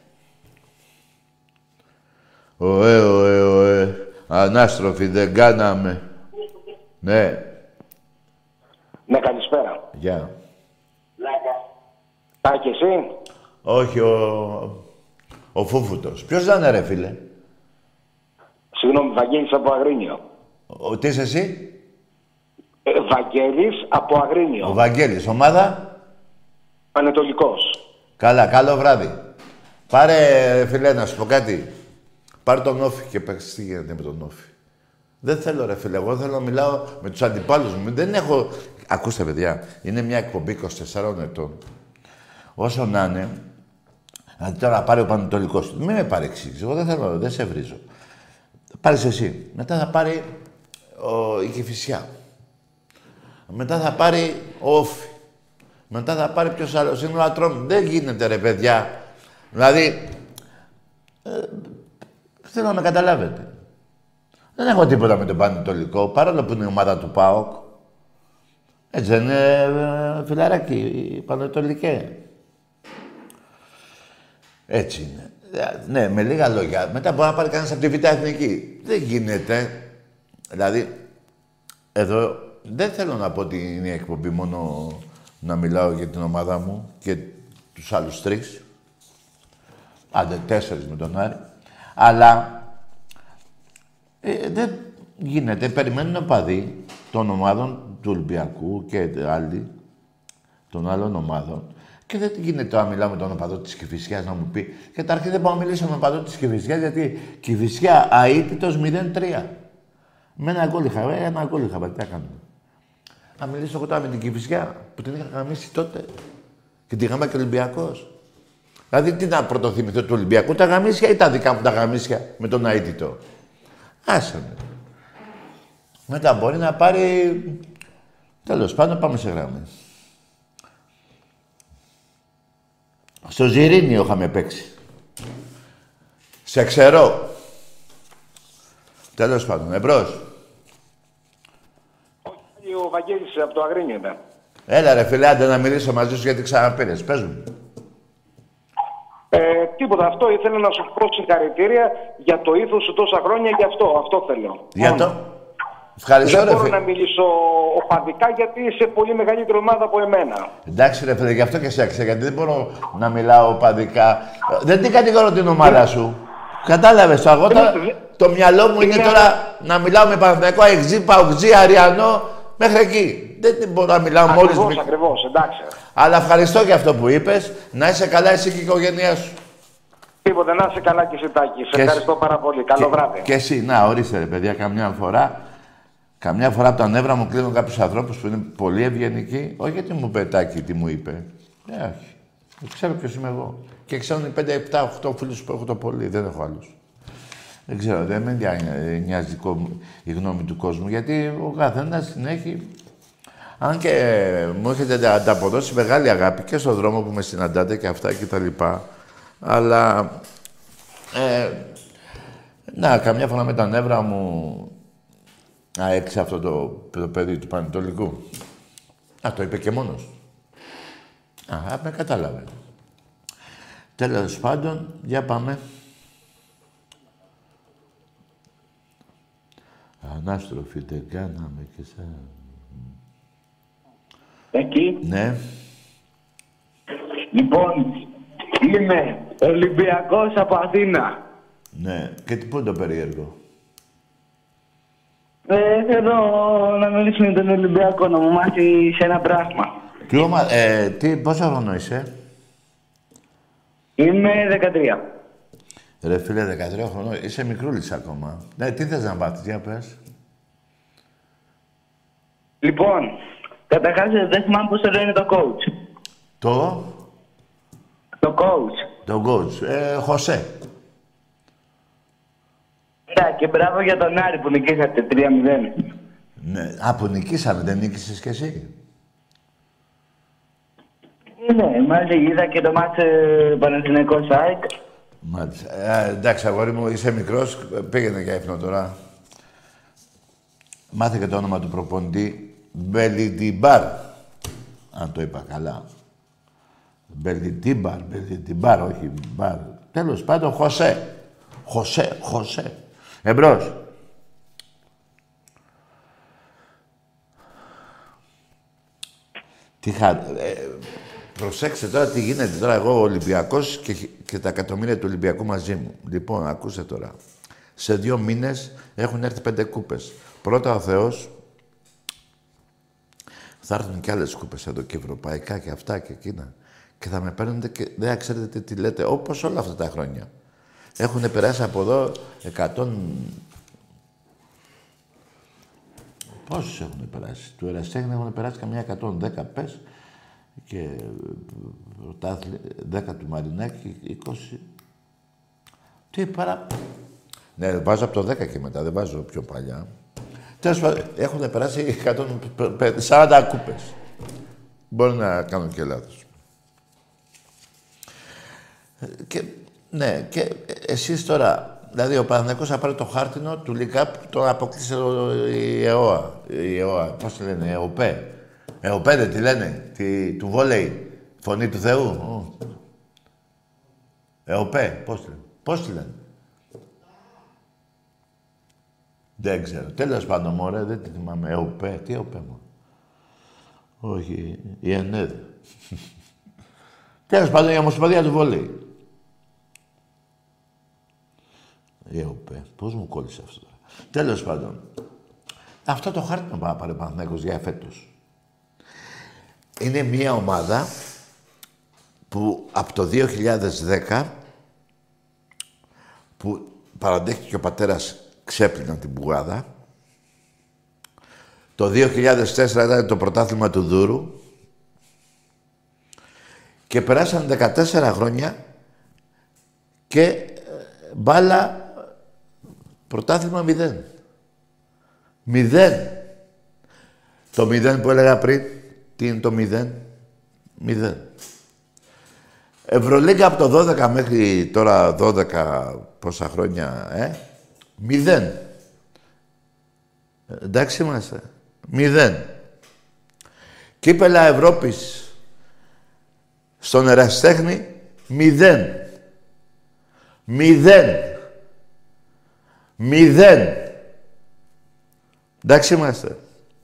Speaker 1: Ωε, ωε, ωε. Ανάστροφοι δεν κάναμε. Ναι.
Speaker 4: Ναι, καλησπέρα.
Speaker 1: Γεια.
Speaker 4: Τάκη, εσύ.
Speaker 1: Όχι, ο... ο Φούφουτος. Ποιος ήταν, ρε φίλε?
Speaker 5: Συγγνώμη, Βαγγέλης από Αγρίνιο.
Speaker 1: Ο, τι είσαι εσύ?
Speaker 5: Ε, Βαγγέλης από Αγρίνιο.
Speaker 1: Ο Βαγγέλης. Ομάδα?
Speaker 5: Πανετολικός.
Speaker 1: Καλά, καλό βράδυ. Πάρε, ρε φίλε, να σου πω κάτι. Πάρε τον Όφη και παίξε τι γίνεται με τον Όφη. Δεν θέλω, ρε φίλε. Εγώ θέλω να μιλάω με τους αντιπάλους μου. Δεν έχω... Ακούστε, παιδιά. Είναι μια εκπομπή είκοσι τεσσάρων ετών. Όσο να είναι, δηλαδή τώρα πάρει ο Πανετολικός. Μην με παρεξήγεις. Εγώ δεν θέλω, δεν σε βρίζω. Πάρεις εσύ. Μετά θα πάρει ο... η Κηφισιά. Μετά θα πάρει ο Όφη. Μετά θα πάρει ποιος άλλος. Είναι ο Ατρόμ. Δεν γίνεται, ρε παιδιά. Δηλαδή, ε, θέλω να με καταλάβετε. Δεν έχω τίποτα με τον Πανετολικό, παρόλο που είναι η ομάδα του ΠΑΟΚ. Έτσι δεν είναι, ε, φιλαράκι, Πανετολικέ. Έτσι είναι. Ναι, με λίγα λόγια. Μετά μπορεί να πάρει κανένας από τη Β' Εθνική. Δεν γίνεται. Δηλαδή, εδώ δεν θέλω να πω ότι είναι η εκπομπή μόνο να μιλάω για την ομάδα μου και τους άλλους τρεις. Άντε, τέσσερις με τον Άρη. Αλλά ε, δεν γίνεται. Περιμένουν οπαδοί των ομάδων του Ολυμπιακού και άλλοι των άλλων ομάδων. Και δεν γίνεται τώρα μιλάω με τον οπαδό της Κηφισιάς να μου πει. Καταρχήν δεν πάω να μιλήσω με τον οπαδό της Κηφισιάς γιατί Κηφισιά αίτητος μηδέν τρία. Με ένα γκολ είχα, ένα γκολ είχα, τι έκανα. Να μιλήσω εγώ τώρα με την Κηφισιά που την είχα γαμίσει τότε. Και τη γάμα και ο Ολυμπιακός. Δηλαδή, τι να πρωτοθυμηθώ του Ολυμπιακού, τα γαμίσια ή τα δικά μου τα γαμίσια με τον αίτητο. Άσε με. Μετά μπορεί να πάρει... Τέλος πάντων, πάμε σε γράμμα. Στο Ζιρίνιο είχαμε παίξει. Σε ξερό. Τέλος πάντων, εμπρός.
Speaker 5: Όχι, ο Βαγγέλης από το Αγρίνιο ήταν.
Speaker 1: Έλα ρε φίλε, άντε να μιλήσω μαζί σου γιατί ξαναπήρες. Πες μου.
Speaker 5: Ε, τίποτα, αυτό ήθελα να σου πω συγχαρητήρια για το ήθος σου τόσα χρόνια και αυτό, αυτό θέλω.
Speaker 1: Για
Speaker 5: Μόνο.
Speaker 1: το. Ευχαριστώ
Speaker 5: Δεν
Speaker 1: ρε
Speaker 5: μπορώ
Speaker 1: φίλε.
Speaker 5: να μιλήσω οπαδικά γιατί είσαι πολύ μεγαλύτερη ομάδα από εμένα.
Speaker 1: Εντάξει ρε φίλε, γι' αυτό και σε έξερα, γιατί δεν μπορώ να μιλάω οπαδικά. Δεν την κατηγορώ την ομάδα σου. Κατάλαβες το αγώ τώρα, το μυαλό μου είναι τώρα να μιλάω με Παναθηναϊκό, Αεξή, Παουτζή, Αριανό, μέχρι εκεί. Δεν μπορώ να μιλάω με όλες τις...
Speaker 5: Ακριβώς, ακριβώς, εντάξει.
Speaker 1: Αλλά ευχαριστώ για αυτό που είπες. Να είσαι καλά εσύ και η οικογένειά σου.
Speaker 5: Τίποτε, να είσαι καλά και εσύ Τάκη. Σε
Speaker 1: Και
Speaker 5: ευχαριστώ
Speaker 1: εσύ.
Speaker 5: πάρα πολύ. Καλό
Speaker 1: και,
Speaker 5: βράδυ.
Speaker 1: Και εσύ, να ορίστε ρε παιδιά, καμιά φορά. Καμιά φορά από τα νεύρα μου κλείνουν κάποιους ανθρώπους που είναι πολύ ευγενικοί. Όχι γιατί μου πετάκι τι μου είπε. Ε, όχι. Ξέρω ποιος είμαι εγώ. Και ξέρουν οι πέντε, επτά, οκτώ φίλους που έχω το πολύ. Δεν έχω άλλους. Δεν ξέρω, δεν με νοιάζει η γνώμη του κόσμου, γιατί ο καθένας την έχει. Αν και μου έχετε ανταποδώσει μεγάλη αγάπη και στον δρόμο που με συναντάτε και αυτά και τα λοιπά. Αλλά, ε, να, καμιά φορά με τα νεύρα μου αέξε αυτό το, το παιδί του Πανετολικού. Α, το είπε και μόνος. Α, με κατάλαβε. Τέλος πάντων, για πάμε. Ανάστροφη δεν κάναμε και σαν...
Speaker 4: Εκεί.
Speaker 1: Ναι.
Speaker 4: Λοιπόν, είμαι Ολυμπιακός από Αθήνα.
Speaker 1: Ναι. Και τι, πού είναι το περίεργο.
Speaker 4: Ε, θέλω να μιλήσουμε με τον Ολυμπιακό, να μου μάθει σε ένα πράγμα.
Speaker 1: Τι ομα... Ε, τι, πόσο χρόνο είσαι.
Speaker 4: Είμαι δεκατρία.
Speaker 1: Ρε φίλε, δεκατρία χρονών, είσαι μικρούλης ακόμα. Ναι, τι θες να μάθεις, για πες.
Speaker 4: Λοιπόν, καταρχάς δεν θυμάμαι πώς το λένε το coach.
Speaker 1: Το,
Speaker 4: Το coach.
Speaker 1: το coach, ε, Χωσέ.
Speaker 4: Ναι, και μπράβο για τον Άρη που νικήσατε τρία μηδέν.
Speaker 1: Ναι, α, που νικήσαμε, δεν νίκησες κι εσύ.
Speaker 4: Ναι, μάλιστα είδα και το μάτς ε, Παναθηναϊκός ΑΕΚ.
Speaker 1: Μάλιστα. Ε, εντάξει, αγόρι μου, είσαι μικρός, πήγαινε για ύπνο τώρα. Μάθε και το όνομα του προπονητή. Μπελιντιμπάρ. Αν το είπα καλά. Μπελιντιμπάρ, Μπελιντιμπάρ, όχι μπαρ. Τέλος πάντων, Χωσέ. Χωσέ, Χωσέ. Εμπρός. Τι χα... Ε, προσέξτε τώρα τι γίνεται. Τώρα εγώ ο Ολυμπιακός και, και τα εκατομμύρια του Ολυμπιακού μαζί μου. Λοιπόν, ακούστε τώρα. Σε δύο μήνες έχουν έρθει πέντε κούπες. Πρώτα ο Θεός, θα έρθουν και άλλες κούπες εδώ και ευρωπαϊκά και αυτά και εκείνα. Και θα με παίρνετε και δεν ξέρετε τι λέτε, όπως όλα αυτά τα χρόνια. Έχουν περάσει από εδώ εκατόν... Πόσους έχουν περάσει. Του Ερασιτέχνη έχουν περάσει καμιά εκατόν δέκα πες και δέκα του Μαρινάκη, είκοσι. Τι παρά... Ναι, βάζω από το δέκα και μετά, δεν βάζω πιο παλιά. Τέλος πάντων, έχουν περάσει εκατόν σαράντα κούπες. Μπορεί να κάνω και λάθος. Και, ναι, και εσείς τώρα, δηλαδή ο Παναθηναϊκός θα πάρει το χάρτινο του Λικάπ, το αποκλείσε η ΕΟΑ. Η ΕΟΑ, πώς τη λένε, ΕΟΠΕ. ΕΟΠΕ δεν τη λένε, τη, του βόλεϊ, φωνή του Θεού. ΕΟΠΕ, πώς τη λένε. Πώς τη λένε. Δεν ξέρω. Τέλος πάντων, μωρέ, δεν τη θυμάμαι. ΕΟΠΕ, τι ΕΟΠΕ μου. Όχι, η ΕΝΕΔ. Τέλος πάντων, η Ομοσπονδία του Βόλεϊ. Η ΕΟΠΕ. Πώς μου κόλλησε αυτό τώρα. Τέλος πάντων. Αυτό το χάρτη να πάει να πάρει ο Παναθηναϊκός για φέτος. Είναι μια ομάδα που από το δύο χιλιάδες δέκα που παραδέχτηκε ο πατέρας ξέπλυναν την πουγάδα. Το δύο χιλιάδες τέσσερα ήταν το πρωτάθλημα του Δούρου και περάσαν δεκατέσσερα χρόνια και μπάλα πρωτάθλημα μηδέν. Μηδέν. Το μηδέν που έλεγα πριν, τι είναι το μηδέν. Μηδέν. Ευρωλίγκα από το δώδεκα μέχρι τώρα δώδεκα πόσα χρόνια, ε. Μηδέν. Εντάξει είμαστε. Μηδέν. Κύπελα Ευρώπης στον Ερασιτέχνη, μηδέν. Μηδέν. Μηδέν. Εντάξει είμαστε.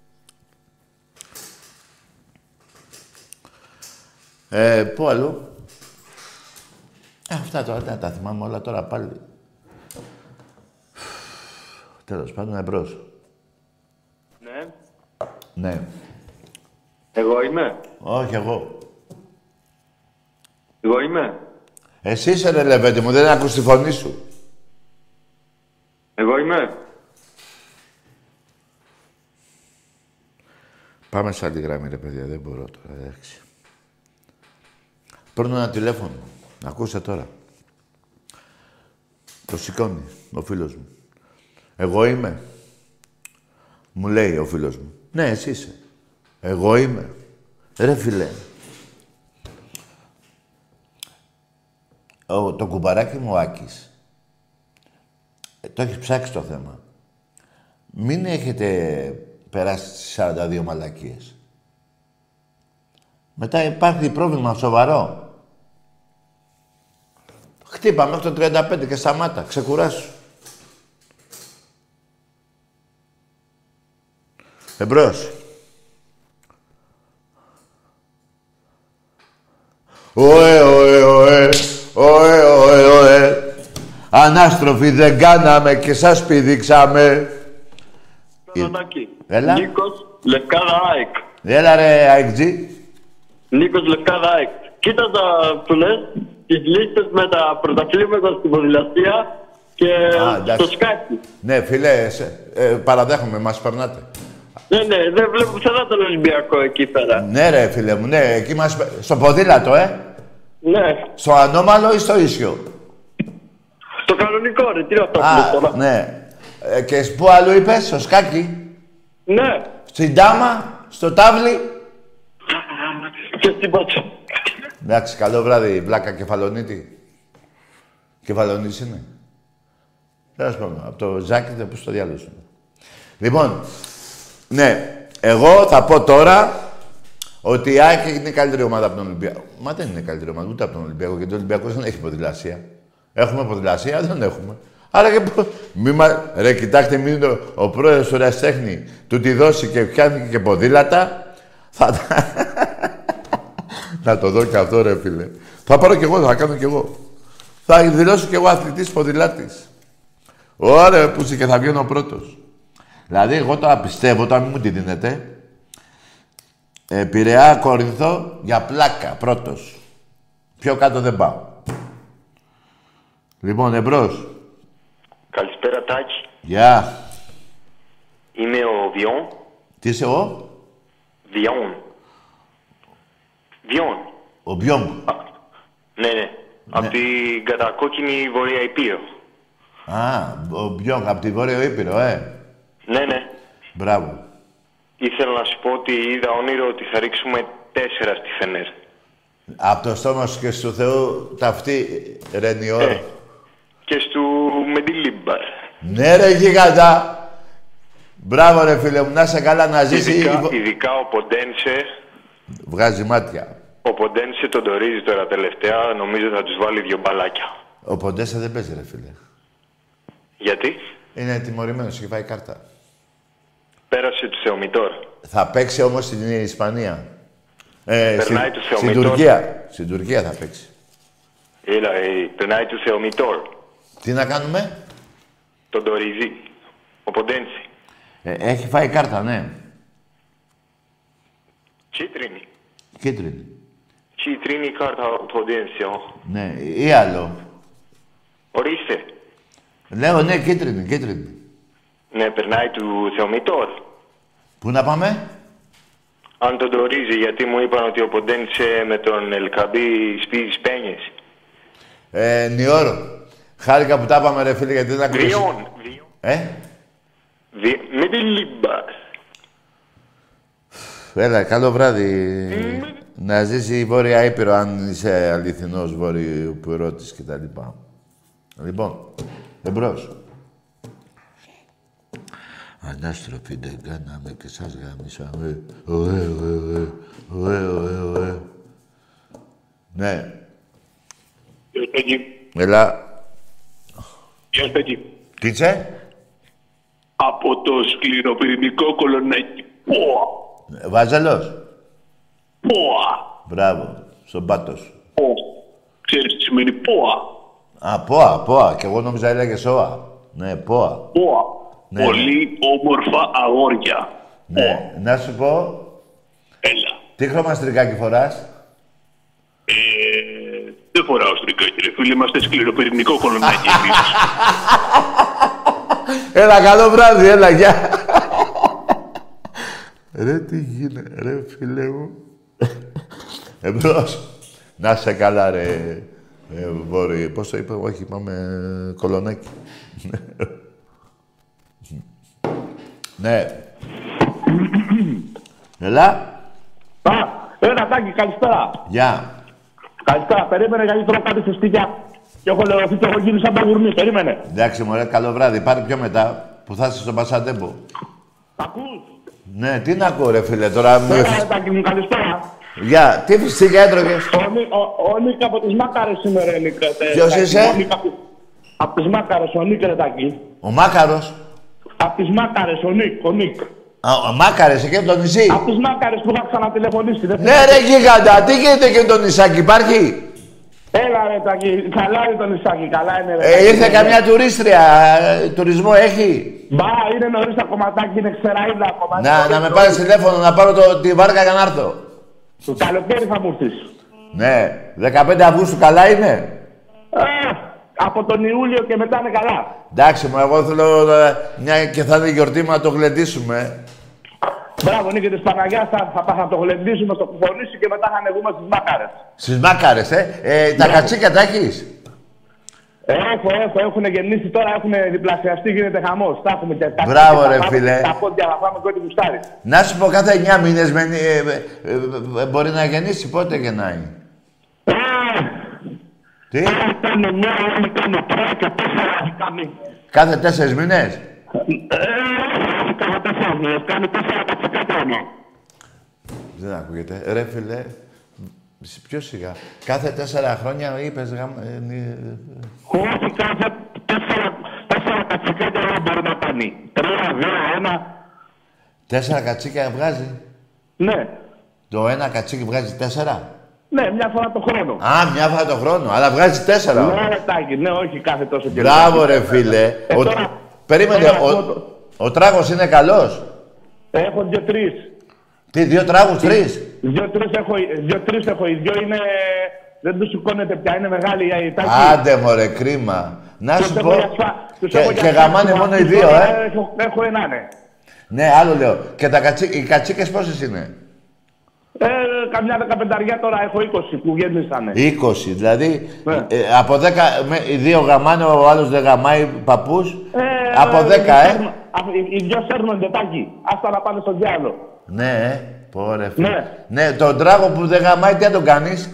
Speaker 1: Ε, πού αλλού. Ε, αυτά τώρα δεν τα θυμάμαι όλα τώρα πάλι. Τέλος πάντων, εμπρός.
Speaker 4: Ναι.
Speaker 1: Ναι.
Speaker 4: Εγώ είμαι.
Speaker 1: Όχι, εγώ.
Speaker 4: Εγώ είμαι.
Speaker 1: Εσύ είσαι ρε Λεβέντη μου, δεν ακούς τη φωνή σου.
Speaker 4: Εγώ είμαι.
Speaker 1: Πάμε σε άλλη γραμμή, ρε παιδιά, δεν μπορώ τώρα, εντάξει. Παίρνω ένα τηλέφωνο. Ακούστε τώρα. Το σηκώνει ο φίλος μου. Εγώ είμαι. Μου λέει ο φίλος μου. Ναι, εσύ είσαι. Εγώ είμαι. Ρε φίλε. Ο, το κουμπαράκι μου ο Άκης. Ε, το έχεις ψάξει το θέμα. Μην έχετε περάσει τις σαράντα δύο μαλακίες. Μετά υπάρχει πρόβλημα σοβαρό. Χτύπα μέχρι το τριάντα πέντε και σταμάτα. Ξεκουράσου. Εμπρός. Ωε, ωε, ωε, ωε, ωε, ωε. Ανάστροφοι δεν κάναμε και σας πηδήξαμε.
Speaker 4: Πανατάκη.
Speaker 1: Έλα.
Speaker 4: Νίκος Λευκάδα ΑΕΚ.
Speaker 1: Έλα ρε αεκτζή.
Speaker 4: Νίκος Λευκάδα ΑΕΚ. Κοίταζα που λες τις λίστες με τα πρωταθλήματα στην ποδηλασία και
Speaker 1: Α,
Speaker 4: στο σκάκι.
Speaker 1: Ναι, φίλε, σε, ε, παραδέχομαι, μας περνάτε.
Speaker 4: Ναι, ναι, δεν βλέπω πουθενά τον Ολυμπιακό εκεί πέρα.
Speaker 1: Ναι ρε φίλε μου, ναι, εκεί μας... Στο ποδήλατο, ε.
Speaker 4: Ναι.
Speaker 1: Στο ανώμαλο ή στο ίσιο.
Speaker 4: Στο κανονικό, ρε, τι είναι αυτό που
Speaker 1: Α,
Speaker 4: λες τώρα.
Speaker 1: ναι. Ε, και πού άλλο είπες, στο σκάκι.
Speaker 4: Ναι.
Speaker 1: Στην τάμα, στο τάβλι.
Speaker 4: Και στην πατσά.
Speaker 1: Εντάξει, καλό βράδυ, βλάκα κεφαλονίτη. Κεφαλονίτης είναι. Τέλος πάντων, από το Ζάκη δεν πούς το διάλογο σου. Λοιπόν, ναι, εγώ θα πω τώρα ότι η ΑΕΚ είναι η καλύτερη ομάδα από τον Ολυμπιακό. Μα δεν είναι η καλύτερη ομάδα ούτε από τον Ολυμπιακό, γιατί ο Ολυμπιακός δεν έχει ποδηλασία. Έχουμε ποδηλασία, δεν έχουμε. Άρα και πο... μη μα... Ρε, κοιτάξτε, μην το... ο πρόεδρος του Ερασιτέχνη του τη δώσει και πιάνει και ποδήλατα, θα... Να το δω και αυτό, ρε φίλε. Θα πάρω κι εγώ, θα κάνω κι εγώ. Θα δηλώσω κι εγώ αθλητής ποδηλάτης. Ωραία, που και θα βγαίνω πρώτος. Δηλαδή, εγώ τώρα πιστεύω, τώρα μην μου τη δίνετε. Ε, Πειραιά, Κορινθό, για πλάκα, πρώτος. Πιο κάτω δεν πάω. Λοιπόν, εμπρός.
Speaker 6: Καλησπέρα, Τάκη.
Speaker 1: Γεια.
Speaker 6: Είμαι ο Βιόν.
Speaker 1: Τι είσαι εγώ?
Speaker 6: Βιόν. Βιόν.
Speaker 1: Ο Βιόν.
Speaker 6: Ναι, ναι. Από την κατακόκκινη Βορεια Ήπειρο.
Speaker 1: Α, ο Βιόν, από τη Βόρεια Ήπειρο, ε.
Speaker 6: Ναι, ναι.
Speaker 1: Μπράβο.
Speaker 6: Ήθελα να σου πω ότι είδα όνειρο ότι θα ρίξουμε τέσσερα στη Φενέρ.
Speaker 1: Από το στόμα σου και στο Θεού ταυτή, Ρενιόρ.
Speaker 6: Ε, και στου Μεντιλίμπαρ.
Speaker 1: Ναι, ρε γίγαντα. Μπράβο, ρε φίλε μου, να είσαι καλά να ζήσει.
Speaker 6: Ειδικά, ειδικά ο Ποντένσε.
Speaker 1: Βγάζει μάτια.
Speaker 6: Ο Ποντένσε τον τορίζει τώρα τελευταία. Νομίζω θα τους βάλει δύο μπαλάκια.
Speaker 1: Ο Ποντένσε δεν παίζει, ρε φίλε.
Speaker 6: Γιατί?
Speaker 1: Είναι τιμωρημένος, έχει φάει κάρτα.
Speaker 6: Πέρασε του Θεομητόρ.
Speaker 1: Θα παίξει όμως στην Ισπανία. Ε,
Speaker 6: Περνάει
Speaker 1: στη,
Speaker 6: του
Speaker 1: στην
Speaker 6: Θεομητόρ.
Speaker 1: Τουρκία. Στην Τουρκία θα παίξει.
Speaker 6: Έλα, ε, περνάει του Θεομητόρ.
Speaker 1: Τι να κάνουμε?
Speaker 6: Τον τορίζει. Ο Ποντένσε.
Speaker 1: Ε, έχει φάει κάρτα, ναι.
Speaker 6: Κίτρινη.
Speaker 1: Κίτρινη.
Speaker 6: Κίτρινη κάρτα ο Ποντένσε.
Speaker 1: Ναι, ή άλλο.
Speaker 6: Ορίστε.
Speaker 1: Λέω, ναι, κίτρινη, κίτρινη.
Speaker 6: Ναι, περνάει του Θεομητόρ.
Speaker 1: Πού να πάμε?
Speaker 6: Αν τον τορίζει, γιατί μου είπαν ότι ο Ποντένσε με τον Ελκαμπή σπίζει πένιες.
Speaker 1: Ε, Νιόρο. Χάρηκα που τα είπαμε, ρε φίλε, γιατί δεν ακούσεις.
Speaker 6: Βιόν.
Speaker 1: Ε?
Speaker 6: Βι... Με τη Λίμπα.
Speaker 1: Έλα, καλό βράδυ. Mm. Να ζήσει η Βόρεια Ήπειρο, αν είσαι αληθινός Βόρειο που ρώτης και τα λοιπά. Λοιπόν, εμπρός. Ανάστροφη δεν κάναμε και σας γαμίσαμε. Ωε, ωε, ωε, ωε, ωε. Ναι.
Speaker 7: Γεια σου, Τάκη.
Speaker 1: Έλα.
Speaker 7: Γεια σου, Τάκη.
Speaker 1: Τι είσαι?
Speaker 7: Από το σκληροπυρηνικό κολονάκι. Πόα.
Speaker 1: Βάζελος.
Speaker 7: Πόα.
Speaker 1: Μπράβο. Στον πάτο σου.
Speaker 7: Πόα. Ξέρεις τι σημαίνει πόα?
Speaker 1: Α, πόα, πόα. Κι εγώ νόμιζα έλεγε σώα. Ναι, πόα.
Speaker 7: Πόα.
Speaker 1: Ναι,
Speaker 7: Πολύ όμορφα αγόρια.
Speaker 1: Ναι. Να σου πω,
Speaker 7: Έλα.
Speaker 1: τι χρωμαστρικάκι φοράς?
Speaker 7: Ε, δεν φοράω στρικάκι, ρε φίλε. Είμαστε σκληροπυρηνικό κολονάκι.
Speaker 1: Έλα, καλό βράδυ, έλα, γεια. Ρε, τι γίνεται, ρε, φίλε μου. Εμπρός. Να σε καλά, ρε. Ε, Βόρειο, πώς το είπα, όχι, πάμε κολονάκι. Ναι. Έλα.
Speaker 5: Α, έλα, Τάκη, καλησπέρα.
Speaker 1: Γεια.
Speaker 5: Καλησπέρα, περίμενε γιατί τώρα κάτι σε στήκια. Και έχω λεωθεί και έχω γίνει σαν τα γουρνί, περίμενε.
Speaker 1: Εντάξει, μωρέ, καλό βράδυ. Πάρε πιο μετά, που θα είσαι στο Πασαντέμπο.
Speaker 5: Τ' ακούς?
Speaker 1: Ναι, τι να ακούω, ρε φίλε, τώρα μου...
Speaker 5: Έλα, Τάκη μου, καλησπέρα.
Speaker 1: Γεια, τι φυσικά έτρωγες?
Speaker 5: Ο, Νί- ο, ο Νίκα από τις Μάκαρες σήμερα, Νίκα.
Speaker 1: Ποιος είσαι?
Speaker 5: Από τις Μάκαρες, ο Νίκ, ρε Τάκη.
Speaker 1: Ο Μάκαρος.
Speaker 5: Από τις Μάκαρες, ο Νίκ, ο Νίκ.
Speaker 1: Α, ο Μάκαρες, εκεί από το νησί.
Speaker 5: Από τις Μάκαρες που είχα ξανατηλεφωνήσει. δεν
Speaker 1: Ναι, ρε γίγαντα, τι γίνεται και το νησάκι, υπάρχει?
Speaker 5: Έλα, ρε Τάκη, καλά είναι το νησάκι, καλά είναι. Ρε,
Speaker 1: Ε,
Speaker 5: Τάκη.
Speaker 1: ήρθε καμιά τουρίστρια, ε, τουρισμό έχει?
Speaker 5: Μπα, είναι νωρίς τα κομματάκι, είναι ξεραίδα ακόμα.
Speaker 1: Να, να με πάρεις τηλέφωνο, να πάρω το, τη βάρκα για να έρθω.
Speaker 5: Το καλοκαίρι θα μου έρθεις.
Speaker 1: Ναι, δεκαπέντε Αυγούστου καλά είναι?
Speaker 5: Ε, από τον Ιούλιο και μετά είναι καλά.
Speaker 1: Εντάξει, μου, εγώ θέλω ε, μια και θα είναι γιορτή μου να το γλεντήσουμε.
Speaker 5: Μπράβο, Νίκη της Παναγιάς, θα, θα, θα το γλεντήσουμε στο κουφονίσι και μετά θα ανεβούμε στις Μάκαρες.
Speaker 1: Στις Μάκαρες, ε. ε τα κατσίκα τα έχεις?
Speaker 5: Έχω, έχω, έχουν γεννήσει τώρα, έχουν διπλασιαστεί, γίνεται χαμός. Τα έχουμε και τα
Speaker 1: Μπράβο,
Speaker 5: τα
Speaker 1: ρε,
Speaker 5: πάμε,
Speaker 1: φίλε.
Speaker 5: Τα πόδια θα πάμε και ό,τι γουστάρει.
Speaker 1: Να σου πω, κάθε εννιά μήνες μένει, ε, ε, ε, ε, μπορεί να γεννήσει. Πότε γεννάει?
Speaker 5: Ε,
Speaker 1: Τι?
Speaker 5: Κάνω μια ώρα, κάνω τρία και τέσσερα κάνει.
Speaker 1: Κάθε τέσσερις μήνες?
Speaker 5: Ε, Κάνω τέσσερα μήνες, κάνει τέσσερα κατσικά τρώνε.
Speaker 1: Δεν ακούγεται. Ρε, φίλε, πιο σιγά. Κάθε τέσσερα χρόνια είπες γαμ... Ε, ε,
Speaker 5: Όχι, κάθε τέσσερα, τέσσερα κατσικά τρώνε μπορεί να κάνει. Τρία, δύο, ένα.
Speaker 1: τέσσερα κατσίκια βγάζει.
Speaker 5: Ναι.
Speaker 1: Το ένα κατσίκι βγάζει τέσσερα.
Speaker 8: Ναι, μια φορά το χρόνο.
Speaker 1: Α, μια φορά το χρόνο. Αλλά βγάζει τέσσερα.
Speaker 8: Ναι, ρε Τάκη, ναι, όχι κάθε τόσο καιρό.
Speaker 1: Μπράβο, ρε φίλε.
Speaker 8: Ε,
Speaker 1: ο...
Speaker 8: τώρα,
Speaker 1: Περίμενε,
Speaker 8: τώρα,
Speaker 1: ο,
Speaker 8: το...
Speaker 1: ο τράγος είναι καλός.
Speaker 8: Έχω δύο-τρεις.
Speaker 1: Τι, δύο τράγους, τρεις.
Speaker 8: Δύο-τρεις έχω, δύο-τρεις έχω. Οι δυο είναι... Δεν τους σηκώνεται πια, είναι μεγάλη η Τάκη.
Speaker 1: Άντε, μωρέ, κρίμα. Να
Speaker 8: τους
Speaker 1: σου πω.
Speaker 8: Και,
Speaker 1: και γαμάνε μόνο οι δύο, ε.
Speaker 8: Έχω, έχω ένα, ναι.
Speaker 1: Ναι, άλλο λέω. Και τα κατσί... οι κατσίκες πόσες είναι.
Speaker 8: Ε, καμιά δεκαπενταριά τώρα έχω είκοσι που γέννησανε.
Speaker 1: είκοσι, δηλαδή
Speaker 8: ναι.
Speaker 1: ε, από δέκα, με, οι δύο γαμάνε, ο άλλος δεν γαμάει παππούς.
Speaker 8: Ε,
Speaker 1: από δέκα, ε.
Speaker 8: ε. Οι, οι δυο σέρνονται Τάκη. Άστα να πάνε στον διάλο.
Speaker 1: Ναι, ε. Πόρε, φίλε.
Speaker 8: Ναι.
Speaker 1: Ναι, τον τράγο που δεν γαμάει, τι θα τον κάνεις.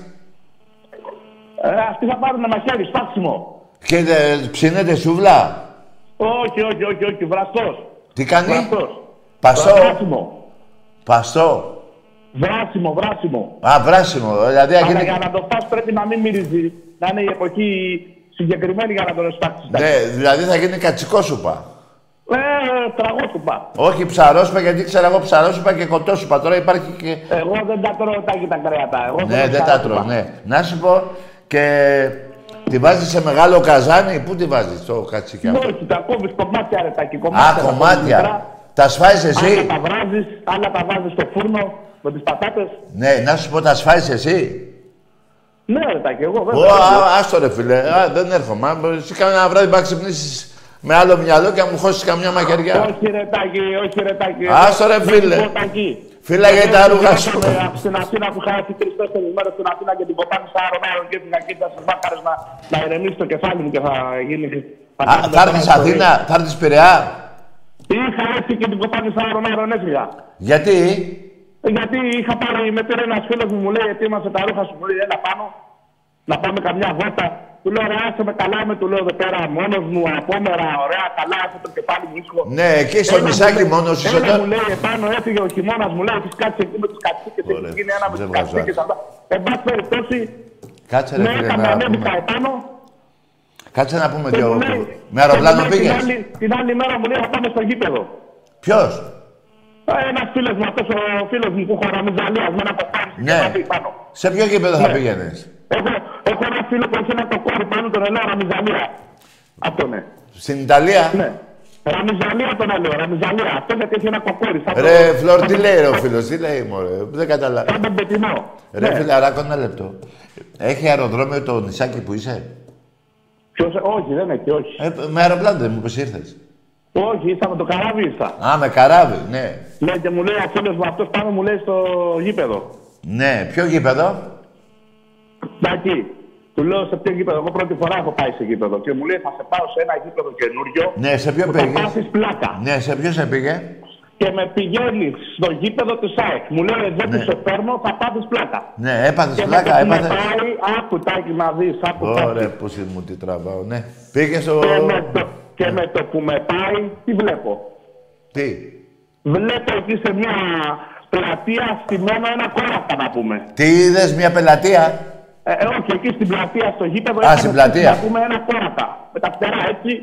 Speaker 8: Ε, αυτοί θα πάρουν μαχαίρι, σπάξιμο.
Speaker 1: Και ε, ψήνεται σούβλα.
Speaker 8: Όχι, όχι, όχι, όχι, βραστός.
Speaker 1: Τι κάνει.
Speaker 8: Βραστός.
Speaker 1: Πασό.
Speaker 8: Βράσιμο.
Speaker 1: Πασό.
Speaker 8: Βράσιμο, βράσιμο.
Speaker 1: Α, βράσιμο. Δηλαδή,
Speaker 8: αλλά
Speaker 1: γίνει...
Speaker 8: για να το φας πρέπει να μην μυρίζει. Να είναι η εποχή συγκεκριμένη για να τον σπάξεις.
Speaker 1: Ναι, δηλαδή θα γίνει κατσικόσουπα.
Speaker 8: Ε, τραγόσουπα.
Speaker 1: Όχι ψαρόσουπα, γιατί ξέρω εγώ ψαρόσουπα και κοτόσουπα. Τώρα υπάρχει και...
Speaker 8: Εγώ δεν τα τρώω Τάκη τα κρέατα. Εγώ
Speaker 1: ναι, δεν τα τρώω, ναι. Να σου πω, και τη βάζεις σε μεγάλο καζάνι, πού τη βάζεις το κατσίκι αυτό.
Speaker 8: Όχι, τα κόβεις κομμάτια ρε Τάκη. Κομμάτια,
Speaker 1: α, κομμάτια. Τα σφάζεις εσύ.
Speaker 8: Άλλα τα βράζεις, άλλα τα βάζεις στο φούρνο με τις πατάτες.
Speaker 1: Ναι, να σου πω, τα σφάζεις εσύ.
Speaker 8: Ναι ρε Τάκη, εγώ βέβαια.
Speaker 1: Ω, άστο ρε φίλε, α, δεν έρχομαι. Εσύ κανένα βράδυ να ξυπνήσεις με άλλο μυαλό και να μου χώσεις καμιά μαχαιριά.
Speaker 8: Όχι ρε Τάκη, όχι ρε Τάκη.
Speaker 1: Άστο ρε φίλε. Φύλαγε τα ρούχα σου.
Speaker 8: Στην Αθήνα που είχα έρθει τρεις-τέσσερις μέρες στην Αθήνα και την ποτάμι στα αερομάρων και πήγα κοίτα στις μάκαρες να, να ηρεμήσει το κεφάλι μου και θα γίνει...
Speaker 1: Α, θα έρθεις Αθήνα, θα έρθεις Πειραιά.
Speaker 8: Είχα έρθει και την ποτάμι στα αερομάρων έφυγα.
Speaker 1: Γιατί?
Speaker 8: Γιατί είχα πάρει, με πήρε ένας φίλος μου, μου λέει ετοίμασε τα ρούχα σου, μου λέει έλα πάνω, να πάμε καμιά βότα. Του λέω ρε άσε με καλά με, του λέω εδώ πέρα μόνος μου, απόμερα, ωραία, καλά, άσε το κεφάλι μου ήσυχο.
Speaker 1: Ναι, εκεί στο νησάκι μόνος είσαι
Speaker 8: τώρα. Μου λέει επάνω έφυγε ο χειμώνας, μου λέει έχεις κάτσει εκεί με τις κατσίκες, έχεις γίνει ένα με τις κατσίκες. Εν πάση περιπτώσει,
Speaker 1: κάτσε ρε φίλε,
Speaker 8: με ανέβηκα επάνω.
Speaker 1: Κάτσε να πούμε δυο. Με αεροπλάνο πήγες.
Speaker 8: Την άλλη μέρα μου λέει θα πάμε στο γήπεδο.
Speaker 1: Ποιος?
Speaker 8: Ένας φίλος μου, αυτός ο φίλος μου που έχω ραμιζαλίας με ένα κοκόρι
Speaker 1: ναι.
Speaker 8: πάνω.
Speaker 1: Σε ποιο γήπεδο ναι. θα πήγαινες?
Speaker 8: Έχω, έχω ένα φίλο που έχει ένα κοκόρι πάνω, τον λέω ραμιζαλία. Αυτό ναι.
Speaker 1: Στην Ιταλία?
Speaker 8: Ναι. Ραμιζαλία τον λέω, ραμιζαλία. Αυτό γιατί έχει ένα κοκόρι.
Speaker 1: Ρε Φλόρ, τι λέει ρε ο φίλος, τι λέει μωρέ, δεν καταλαβαίνω.
Speaker 8: Σαν τον πετεινό.
Speaker 1: Ρε ναι. Φιλαράκο, ένα λεπτό. Έχει αεροδρόμιο το νησάκι που είσαι?
Speaker 8: Ποιος, όχι, δεν έχει, όχι.
Speaker 1: Ε, με αεροπλάνο δεν μου είπες ήρθες?
Speaker 8: Όχι, ήρθα με το καράβι ήρθα.
Speaker 1: Α, με καράβι, ναι.
Speaker 8: Ναι, και μου λέει ο φίλος μου αυτός πάνω μου λέει στο γήπεδο.
Speaker 1: Ναι, ποιο γήπεδο?
Speaker 8: Τάκη, του λέω σε ποιο γήπεδο. Εγώ πρώτη φορά έχω πάει σε γήπεδο και μου λέει θα σε πάω σε ένα γήπεδο καινούριο.
Speaker 1: Ναι, σε ποιο πήγε?
Speaker 8: Θα πάθεις πλάκα.
Speaker 1: Ναι, σε ποιο σε πήγε?
Speaker 8: Και με πηγαίνει στο γήπεδο του ΣΑΕΚ. Μου λέει δεν ναι. σε παίρνω, θα πάθεις πλάκα.
Speaker 1: Ναι, έπαθες
Speaker 8: και
Speaker 1: πλάκα, έπαθες.
Speaker 8: Και με πάει, άκου Τάκη να δεις, άκου Τάκη.
Speaker 1: Ωραία, πούσι μου τι τραβάω, ναι. Πήγε στο...
Speaker 8: Και με, το, και με το που με πάει, τι βλέπω?
Speaker 1: Τι?
Speaker 8: Βλέπω εκεί σε μια πλατεία στημένο ένα κόρακα να πούμε.
Speaker 1: Τι είδες, μια πελατεία?
Speaker 8: Ε, ε, όχι, εκεί στην πλατεία, στο γήπεδο.
Speaker 1: Α, στην πλατεία.
Speaker 8: Να πούμε ένα κόρακα. Με τα φτερά έτσι.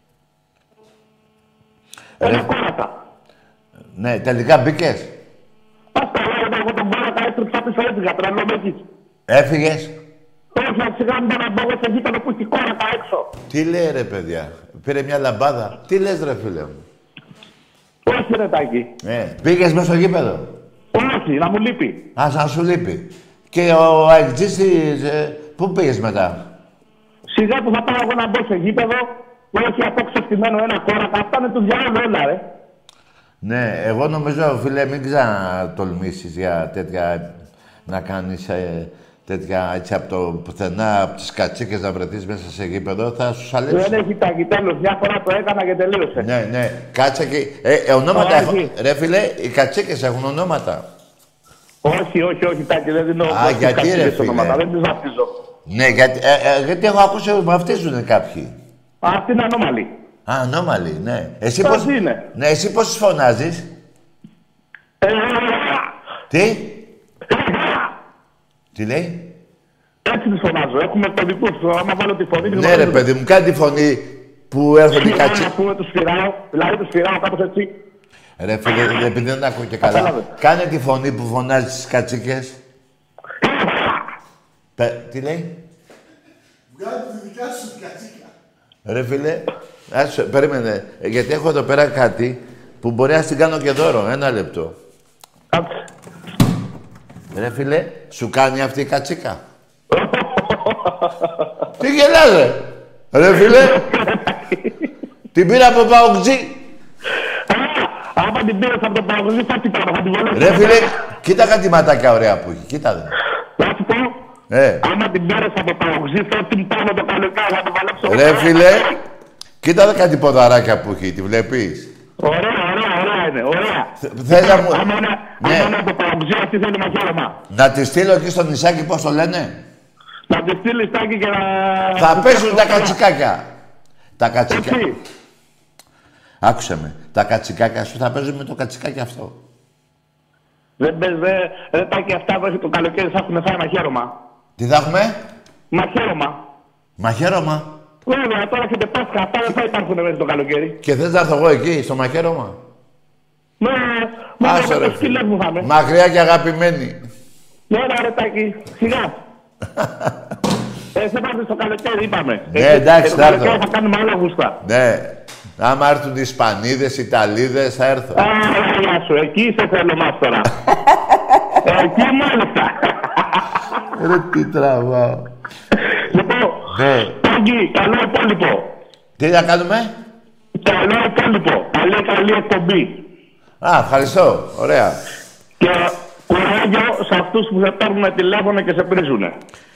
Speaker 8: Ένα Ρε... κόρακα.
Speaker 1: Ναι, τελικά μπήκες.
Speaker 8: Ας τα λέω, εγώ τον κόρακα έτρεψα πίσω έφυγα, τρελό με εκεί.
Speaker 1: Έφυγες.
Speaker 8: Όχι, σιγά μην να μπω στο γήπεδο που έχει κόρακα έξω.
Speaker 1: Τι λέει ρε παιδιά, πήρε μια λαμπάδα. Τι λες ρε φίλε μου?
Speaker 8: Όχι ρε Τάκη.
Speaker 1: Ε, πήγες μέσα στο γήπεδο?
Speaker 8: Όχι, να μου λείπει.
Speaker 1: Α, σαν σου λείπει. Και ο αεκτζής, ε, πού πήγες μετά?
Speaker 8: Σιγά που θα πάω εγώ να μπω σε γήπεδο, που έχει απόξω στημένο ένα κόρακα, αυτά είναι του διάλογου όλα ρε.
Speaker 1: Ναι, εγώ νομίζω φίλε μην ξανατολμήσεις για τέτοια, να κάνεις ε, τέτοια έτσι από το πουθενά, από τις κατσίκες να βρεθείς μέσα σε γήπεδο, θα σου σαλέψει.
Speaker 8: Δεν έχει τάκι, τέλος, μια φορά το έκανα και τελείωσε.
Speaker 1: Ναι, ναι, κάτσε και... Ε, ε, ονόματα έχουν. Ρε φίλε, οι κατσίκες έχουν ονόματα.
Speaker 8: Όχι, όχι, όχι, Τάκη, δεν δίνω
Speaker 1: Α, γιατί ρε φίλε.
Speaker 8: Ονόματα, δεν τις βαφτίζω.
Speaker 1: Ναι, γιατί, ε, ε, γιατί έχω ακούσει ότι βαφτίζουν κάποιοι.
Speaker 8: Α, αυτή είναι ανώμαλη.
Speaker 1: Α, ανώμαλη, ναι. Εσύ
Speaker 8: πώς
Speaker 1: είναι. Ναι, εσύ πώς φωνάζεις?
Speaker 8: Ε,
Speaker 1: Τι? Τι λέει?
Speaker 8: Έτσι τις φωνάζω. Έχουμε το δικού σου. Άμα βάλω τη φωνή...
Speaker 1: Ναι ρε παιδί μου, κάνει τη φωνή που έρχονται οι κατσίκες.
Speaker 8: Να πούμε, τους φυράω. Δηλαδή τους φυράω κάπως έτσι.
Speaker 1: Ρε φίλε, επειδή δεν ακούω και καλά. Κάνε τη φωνή που φωνάζει στις κατσίκες. Πε, τι λέει?
Speaker 2: Βγάλει τη δικιά σου την κατσίκα.
Speaker 1: Ρε φίλε, άσου, περίμενε. Γιατί έχω εδώ πέρα κάτι που μπορεί να την κάνω και δώρο. Ένα λεπτό.
Speaker 8: Κάτσε.
Speaker 1: Ρε φίλε, σου κάνει αυτή η κατσίκα. Τι γελάς, ρε. Ρε φίλε. Την πήρα από Παοκτζή.
Speaker 8: Άμα την πήρες από το Παοκτζή, θα την πάρω, θα την βολέψω.
Speaker 1: Ρε φίλε, κοίτα κάτι ματάκια ωραία που έχει. Κοίτα δε.
Speaker 8: Να σου πω,
Speaker 1: Ε.
Speaker 8: άμα την πήρες από το Παοκτζή, θα την πάρω το καλοκαίρι, θα την βολέψω.
Speaker 1: Ρε φίλε, κοίτα δε κάτι ποδαράκια που έχει. Τη βλέπεις?
Speaker 8: Ωραία, ωραία, ωραία είναι, ωραία.
Speaker 1: Θες να μου...
Speaker 8: Άμα είναι,
Speaker 1: Ναι.
Speaker 8: άμα είναι από το Παοκτζή, αυτή θέλει μαχαίρωμα.
Speaker 1: Να τη στείλω εκεί στο νησάκι, πώς το λένε.
Speaker 8: Να τη στείλεις τάκι και να...
Speaker 1: Θα πέσουν τα κατσικάκια. Τα κατσικάκια.
Speaker 8: Έτσι.
Speaker 1: Άκουσε με. Τα κατσικάκια σου θα παίζουν με το κατσικάκι αυτό.
Speaker 8: Δεν πες, δε, ρε τάκι αυτά που έχει το καλοκαίρι, θα έχουν φάει μαχαίρωμα.
Speaker 1: Τι θα έχουμε?
Speaker 8: Μαχαίρωμα.
Speaker 1: Μαχαίρωμα.
Speaker 8: Βέβαια, τώρα έχετε Πάσχα, αυτά δεν θα υπάρχουν μέσα το καλοκαίρι.
Speaker 1: Και θες να έρθω εγώ εκεί, στο μαχαίρωμα.
Speaker 8: Ναι, με
Speaker 1: Άσο, ρε
Speaker 8: το σκύλες μου θα είμαι.
Speaker 1: Μακριά και αγαπημένη.
Speaker 8: Ναι, ρε τάκι, σιγά. ε, σε πάμε στο καλοκαίρι, είπαμε.
Speaker 1: Ναι, εντάξει,
Speaker 8: το
Speaker 1: θα έρθω.
Speaker 8: καλοκαίρι θα κάνουμε άλλα γούστα.
Speaker 1: Ναι. Άμα έρθουν οι Ισπανίδες, οι Ιταλίδες, θα έρθω.
Speaker 8: Α, γεια σου, εκεί σε θέλω μας τώρα. Εκεί μάλιστα.
Speaker 1: Ρε τι τραβάω.
Speaker 8: Λοιπόν,
Speaker 1: Ναι.
Speaker 8: Τάγκη, καλό υπόλοιπο.
Speaker 1: Τι να κάνουμε?
Speaker 8: Καλό υπόλοιπο. Καλή, καλή εκπομπή.
Speaker 1: Α, ευχαριστώ. Ωραία.
Speaker 8: Και κουράγιο σε αυτούς που σε παίρνουν τηλέφωνο και σε πρίζουνε.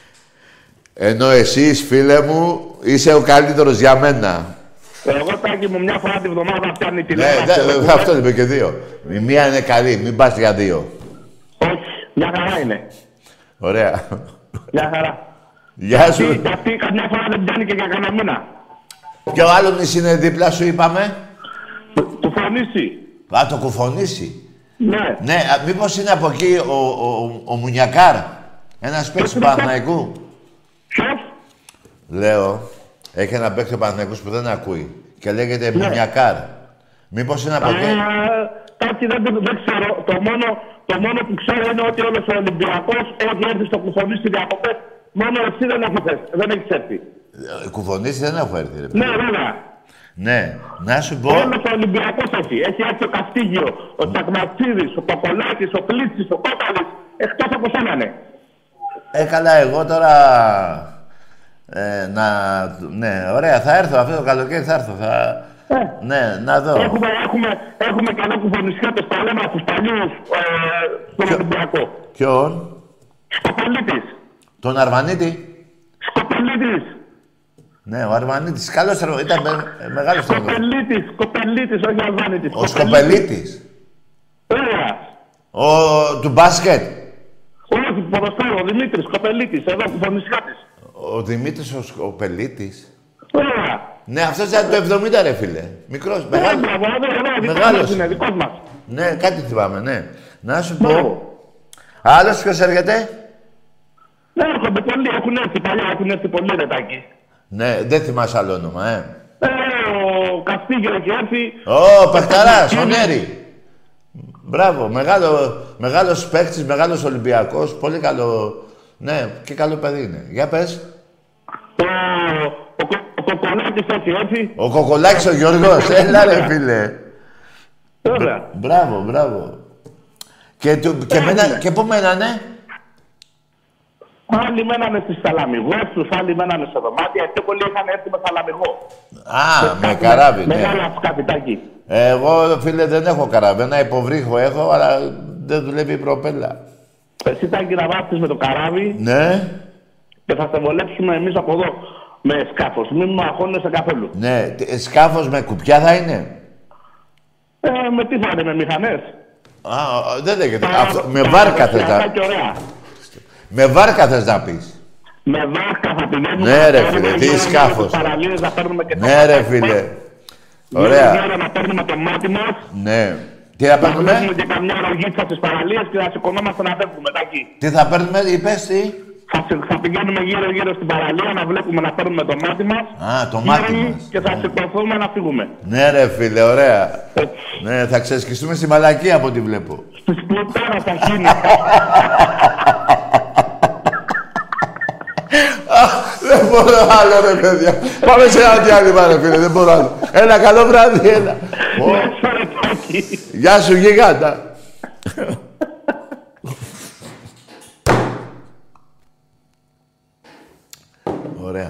Speaker 1: Ενώ εσείς, φίλε μου, είσαι ο καλύτερος για μένα.
Speaker 8: Εγώ, Τάκη μου, μια φορά τη βδομάδα πιάνει
Speaker 1: Ναι,
Speaker 8: τηλέφωνο.
Speaker 1: δε- αυτό είπε και δύο. Η μία είναι καλή, μην πας για δύο.
Speaker 8: Όχι, μια χαρά είναι.
Speaker 1: Ωραία.
Speaker 8: Μια χαρά.
Speaker 1: Γεια σου.
Speaker 8: Τι, αυτή καμιά φορά δεν πιάνει και για κανένα μήνα.
Speaker 1: Και ο άλλος είναι δίπλα σου, είπαμε.
Speaker 8: Του φωνήσει.
Speaker 1: Α, το κουφονίσει.
Speaker 8: Ναι.
Speaker 1: Ναι, α, μήπως είναι από εκεί ο, ο, ο, ο Μουνιακάρ. Ένας παίκτης του Παναθηναϊκού.
Speaker 8: Ποιος?
Speaker 1: Λέω, έχει ένα παίκτη ο Παναθηναϊκός που δεν ακούει. Και λέγεται
Speaker 8: Ναι.
Speaker 1: Μουνιακάρ. Μήπως είναι από εκεί.
Speaker 8: Κάτι δεν, δεν ξέρω. Το μόνο, το μόνο που ξέρω είναι ότι όλος ο Ολυμπιακός έχει έρθει στο κουφονίσι διακοπές. Μόνο εσύ δεν έχεις έρθει. Δεν έχεις έρθει.
Speaker 1: Ε, Κουφονίσει δεν έχω έρθει, ρε παιδί.
Speaker 8: Ναι, βέβαια.
Speaker 1: Ναι, να σου πω.
Speaker 8: Όλος ο Ολυμπιακός έχει. Έχει έρθει ο Καστίγιο, ο Τσακματσίδης, ο Παπολάκης, ο Πλίτσης, ο Κόκαλης. Εκτός από σένα, ναι.
Speaker 1: Ε, καλά, εγώ τώρα... Ε, να... Ναι, ωραία, θα έρθω. Αυτό το καλοκαίρι θα έρθω. Θα...
Speaker 8: Ε.
Speaker 1: Ναι, να δω.
Speaker 8: Έχουμε, έχουμε, έχουμε καλά κουφονισιάτες, τα λέμε από τους παλιούς ε, στον
Speaker 1: Ποιο-
Speaker 8: Ολυμπιακό.
Speaker 1: Ποιον?
Speaker 8: Σκοπελίτης.
Speaker 1: Τον Αρβανίτη.
Speaker 8: Σκοπελίτης.
Speaker 1: Ναι, ο Αρβανίτης. Καλός έργο. Ήταν με... ε, μεγάλος έργο.
Speaker 8: Σκοπελίτης. Σκοπελίτης, όχι Αλβάνητης.
Speaker 1: Ο Σκοπελίτης.
Speaker 8: Βέβαια.
Speaker 1: Ο... του μπάσκετ.
Speaker 8: Όχι, ποδοσφαίρο, ο Δημήτρης Σκοπελίτης, εδώ κουφονισιάτης.
Speaker 1: Ο Δημήτρης ο Σκοπελίτης.
Speaker 8: Βέβαια.
Speaker 1: Ναι, αυτός ήταν το εβδομήντα, ρε φίλε. Μικρός, μεγάλος.
Speaker 8: Μπράβο, εδώ, εδώ, δικός
Speaker 1: Μεγάλος.
Speaker 8: μας είναι, δικός μας.
Speaker 1: Ναι, κάτι θυμάμαι, ναι. Να σου πω.
Speaker 8: Μπράβο.
Speaker 1: Άλλος ποιος έρχεται.
Speaker 8: Ναι, έρχονται πολλοί, έχουν έρθει παλιά, έχουν έρθει πολλοί ρετάκι.
Speaker 1: Ναι, δεν θυμάσαι άλλο όνομα, ε.
Speaker 8: Ε, ο Καστίγιο έχει έρθει.
Speaker 1: Ω, Πεχταράς, ο Νέρη. Μπράβο, μεγάλο, μεγάλος παίκτης, μεγάλος Ολυμπιακός, πολύ καλό. Ναι, και καλό παιδί είναι. Για πες.
Speaker 8: Ο, ο, Κο- ο Κοκολάκης έχει έρθει.
Speaker 1: Ο Κοκολάκης ο Γιώργος, έλα ρε φίλε.
Speaker 8: Βέβαια.
Speaker 1: Μπράβο, μπράβο. Και, του, και, μένα, και πού μένανε.
Speaker 8: Άλλοι μένανε στις Σαλαμιγός τους, άλλοι μένανε σε δωμάτια. Πιο πολλοί είχαν έρθει με Σαλαμιγό.
Speaker 1: Α, με καράβι, ναι.
Speaker 8: Μεγάλα σκαφιτάκι.
Speaker 1: Εγώ, φίλε, δεν έχω καράβι. Ένα υποβρύχο έχω, αλλά δεν δουλεύει η προπέλα.
Speaker 8: Εσύ Τάκη να βάφτεις με το καράβι
Speaker 1: Ναι,
Speaker 8: και θα σε βολέψουμε εμείς από εδώ με σκάφος. Μην μου αγχώνεσαι καθόλου.
Speaker 1: ναι. Τι- Σκάφος με κουπιά θα είναι.
Speaker 8: Ε, με τι θα είναι, με μηχανές.
Speaker 1: Α, δεν λέγεται. Αυτό, με βάρκα θες να...
Speaker 8: Και ωραία.
Speaker 1: Με βάρκα θες να πεις.
Speaker 8: Με βάρκα θα πηγαίνουμε.
Speaker 1: Ναι, ρε
Speaker 8: να
Speaker 1: φίλε,
Speaker 8: παίρνουμε
Speaker 1: τι
Speaker 8: γύρω-γύρω
Speaker 1: σκάφος.
Speaker 8: τις παραλίες, να παίρνουμε και
Speaker 1: Ναι, ρε φίλε. Ωραία.
Speaker 8: Γύρω-γύρω να παίρνουμε το μάτι μας.
Speaker 1: Ναι. Τι θα
Speaker 8: Να βλέπουμε
Speaker 1: παίρνουμε.
Speaker 8: και καμιά ρογίτσα στις παραλίες και να σηκωνόμαστε να φεύγουμε, Τάκη.
Speaker 1: Τι θα παίρνουμε, είπες τι.
Speaker 8: Θα, σε- θα πηγαίνουμε γύρω-γύρω στην παραλία να βλέπουμε να παίρνουμε το μάτι μας.
Speaker 1: Α, το μάτι
Speaker 8: Γύρω
Speaker 1: μας.
Speaker 8: Και θα σηκωθούμε να φύγουμε.
Speaker 1: Ναι, ρε φίλε, ωραία.
Speaker 8: Έτσι.
Speaker 1: Ναι, θα ξεσκιστούμε στη μαλακία από ό,τι βλέπω.
Speaker 8: Στις πλουτέρα θα γίνει.
Speaker 1: Δεν μπορώ άλλο, ρε παιδιά. Πάμε σε ένα διάλειμμα, ρε φίλε. Δεν μπορώ άλλο. Ένα καλό βράδυ, ένα. Γεια σου, γιγάντα. Ωραία.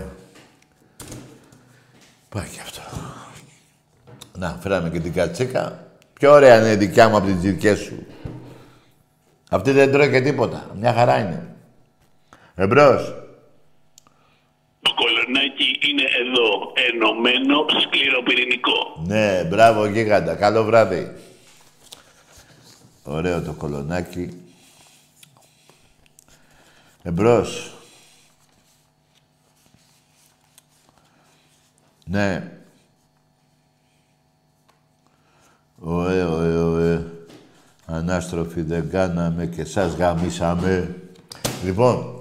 Speaker 1: Πάει και αυτό. Να, φέραμε και την κατσίκα. Πιο ωραία είναι η δικιά μου από τις δικές σου. Αυτή δεν τρώει και τίποτα. Μια χαρά είναι. Εμπρός.
Speaker 7: Το κολονάκι είναι εδώ, ενωμένο σκληροπυρηνικό.
Speaker 1: Ναι, μπράβο γίγαντα. Καλό βράδυ. Ωραίο το κολονάκι. Εμπρός. Ναι. Ωε, ωε, ωε. Ανάστροφοι δεν κάναμε και σας γαμίσαμε. Λοιπόν.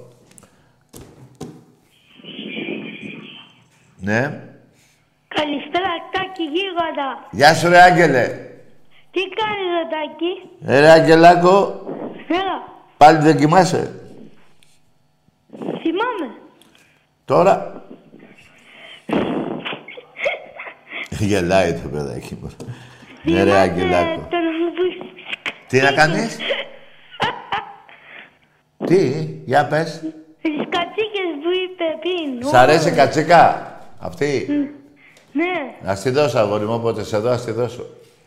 Speaker 1: Ναι.
Speaker 9: Καλησπέρα, Τάκη Γίγαντα.
Speaker 1: Γεια σου, ρε Άγγελε.
Speaker 9: Τι κάνεις, ρε Τάκη?
Speaker 1: Ε, ρε Αγγελάκο.
Speaker 9: Έλα.
Speaker 1: Πάλι δεν κοιμάσαι.
Speaker 9: Θυμάμαι.
Speaker 1: Τώρα. Γελάει το παιδάκι μου. Ναι, ρε Αγγελάκο. Τι να κάνεις? Τι, για πες.
Speaker 9: Τις κατσίκες που είπε πριν.
Speaker 1: Σ' αρέσει η κατσίκα αυτή?
Speaker 9: Ναι.
Speaker 1: Ας τη δώσω, αγόρι μου, όποτε σε δω, ας τη δώσω.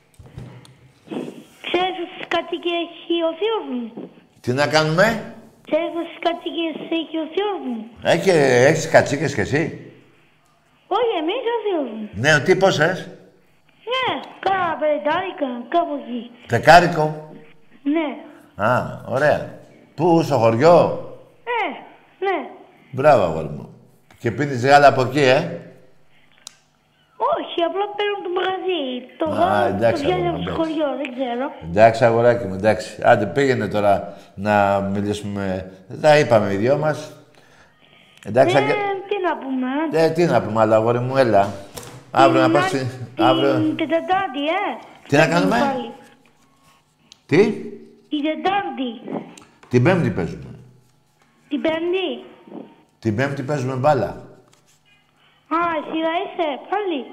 Speaker 9: Ξέρεις πως τις κατσίκες έχει ο θείος μου.
Speaker 1: Τι να κάνουμε?
Speaker 9: Ξέρεις πως τις κατσίκες έχει ο θείος μου.
Speaker 1: Έχει, έχεις κατσίκες κι εσύ?
Speaker 9: Όχι, εμείς ο θείος μου.
Speaker 1: Ναι, τι πόσες?
Speaker 9: Ναι, κάνα πεντάρικα, κάπου εκεί.
Speaker 1: Δεκάρικο.
Speaker 9: Ναι.
Speaker 1: Α, ωραία. Πού, στο χωριό?
Speaker 9: Ε, ναι.
Speaker 1: Μπράβο, αγόρι μου. Και πίνεις γάλα από εκεί, ε?
Speaker 9: Όχι, απλά παίρνουν το μαγαζί. Το
Speaker 1: Α,
Speaker 9: γάλα
Speaker 1: εντάξει,
Speaker 9: το βγάζει
Speaker 1: αγόρι
Speaker 9: από
Speaker 1: μου,
Speaker 9: το χωριό, δεν ξέρω.
Speaker 1: Εντάξει, αγοράκι μου, εντάξει. Άντε, πήγαινε τώρα να μιλήσουμε. Τα είπαμε οι δυο μας. Εντάξει,
Speaker 9: Ε,
Speaker 1: Αγγε...
Speaker 9: τι να πούμε.
Speaker 1: Ε, τι να πούμε, αλλά αγόρι μου, έλα. Αύριο να πας... στη- Αύριο...
Speaker 9: Την Τετάρτη, ε.
Speaker 1: Τι να
Speaker 9: Παίζουμε
Speaker 1: κάνουμε?
Speaker 9: πάλι.
Speaker 1: Τι?
Speaker 9: Την Τετάρτη.
Speaker 1: Την Πέμπτη παίζουμε.
Speaker 9: Την Πέμπτη.
Speaker 1: Την Πέμπτη παίζουμε μπάλα.
Speaker 9: Α, εσύ θα είσαι πάλι.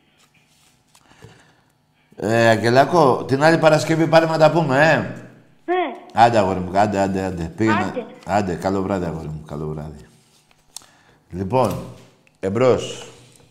Speaker 1: Ε, Αγγελάκο, την άλλη Παρασκευή πάρε να τα πούμε, ε.
Speaker 9: Ναι.
Speaker 1: Άντε, αγόρι μου, άντε, άντε, άντε. Πήγαινε.
Speaker 9: Άντε.
Speaker 1: Άντε, καλό βράδυ, αγόρι μου, καλό βράδυ. Λοιπόν, εμπρός.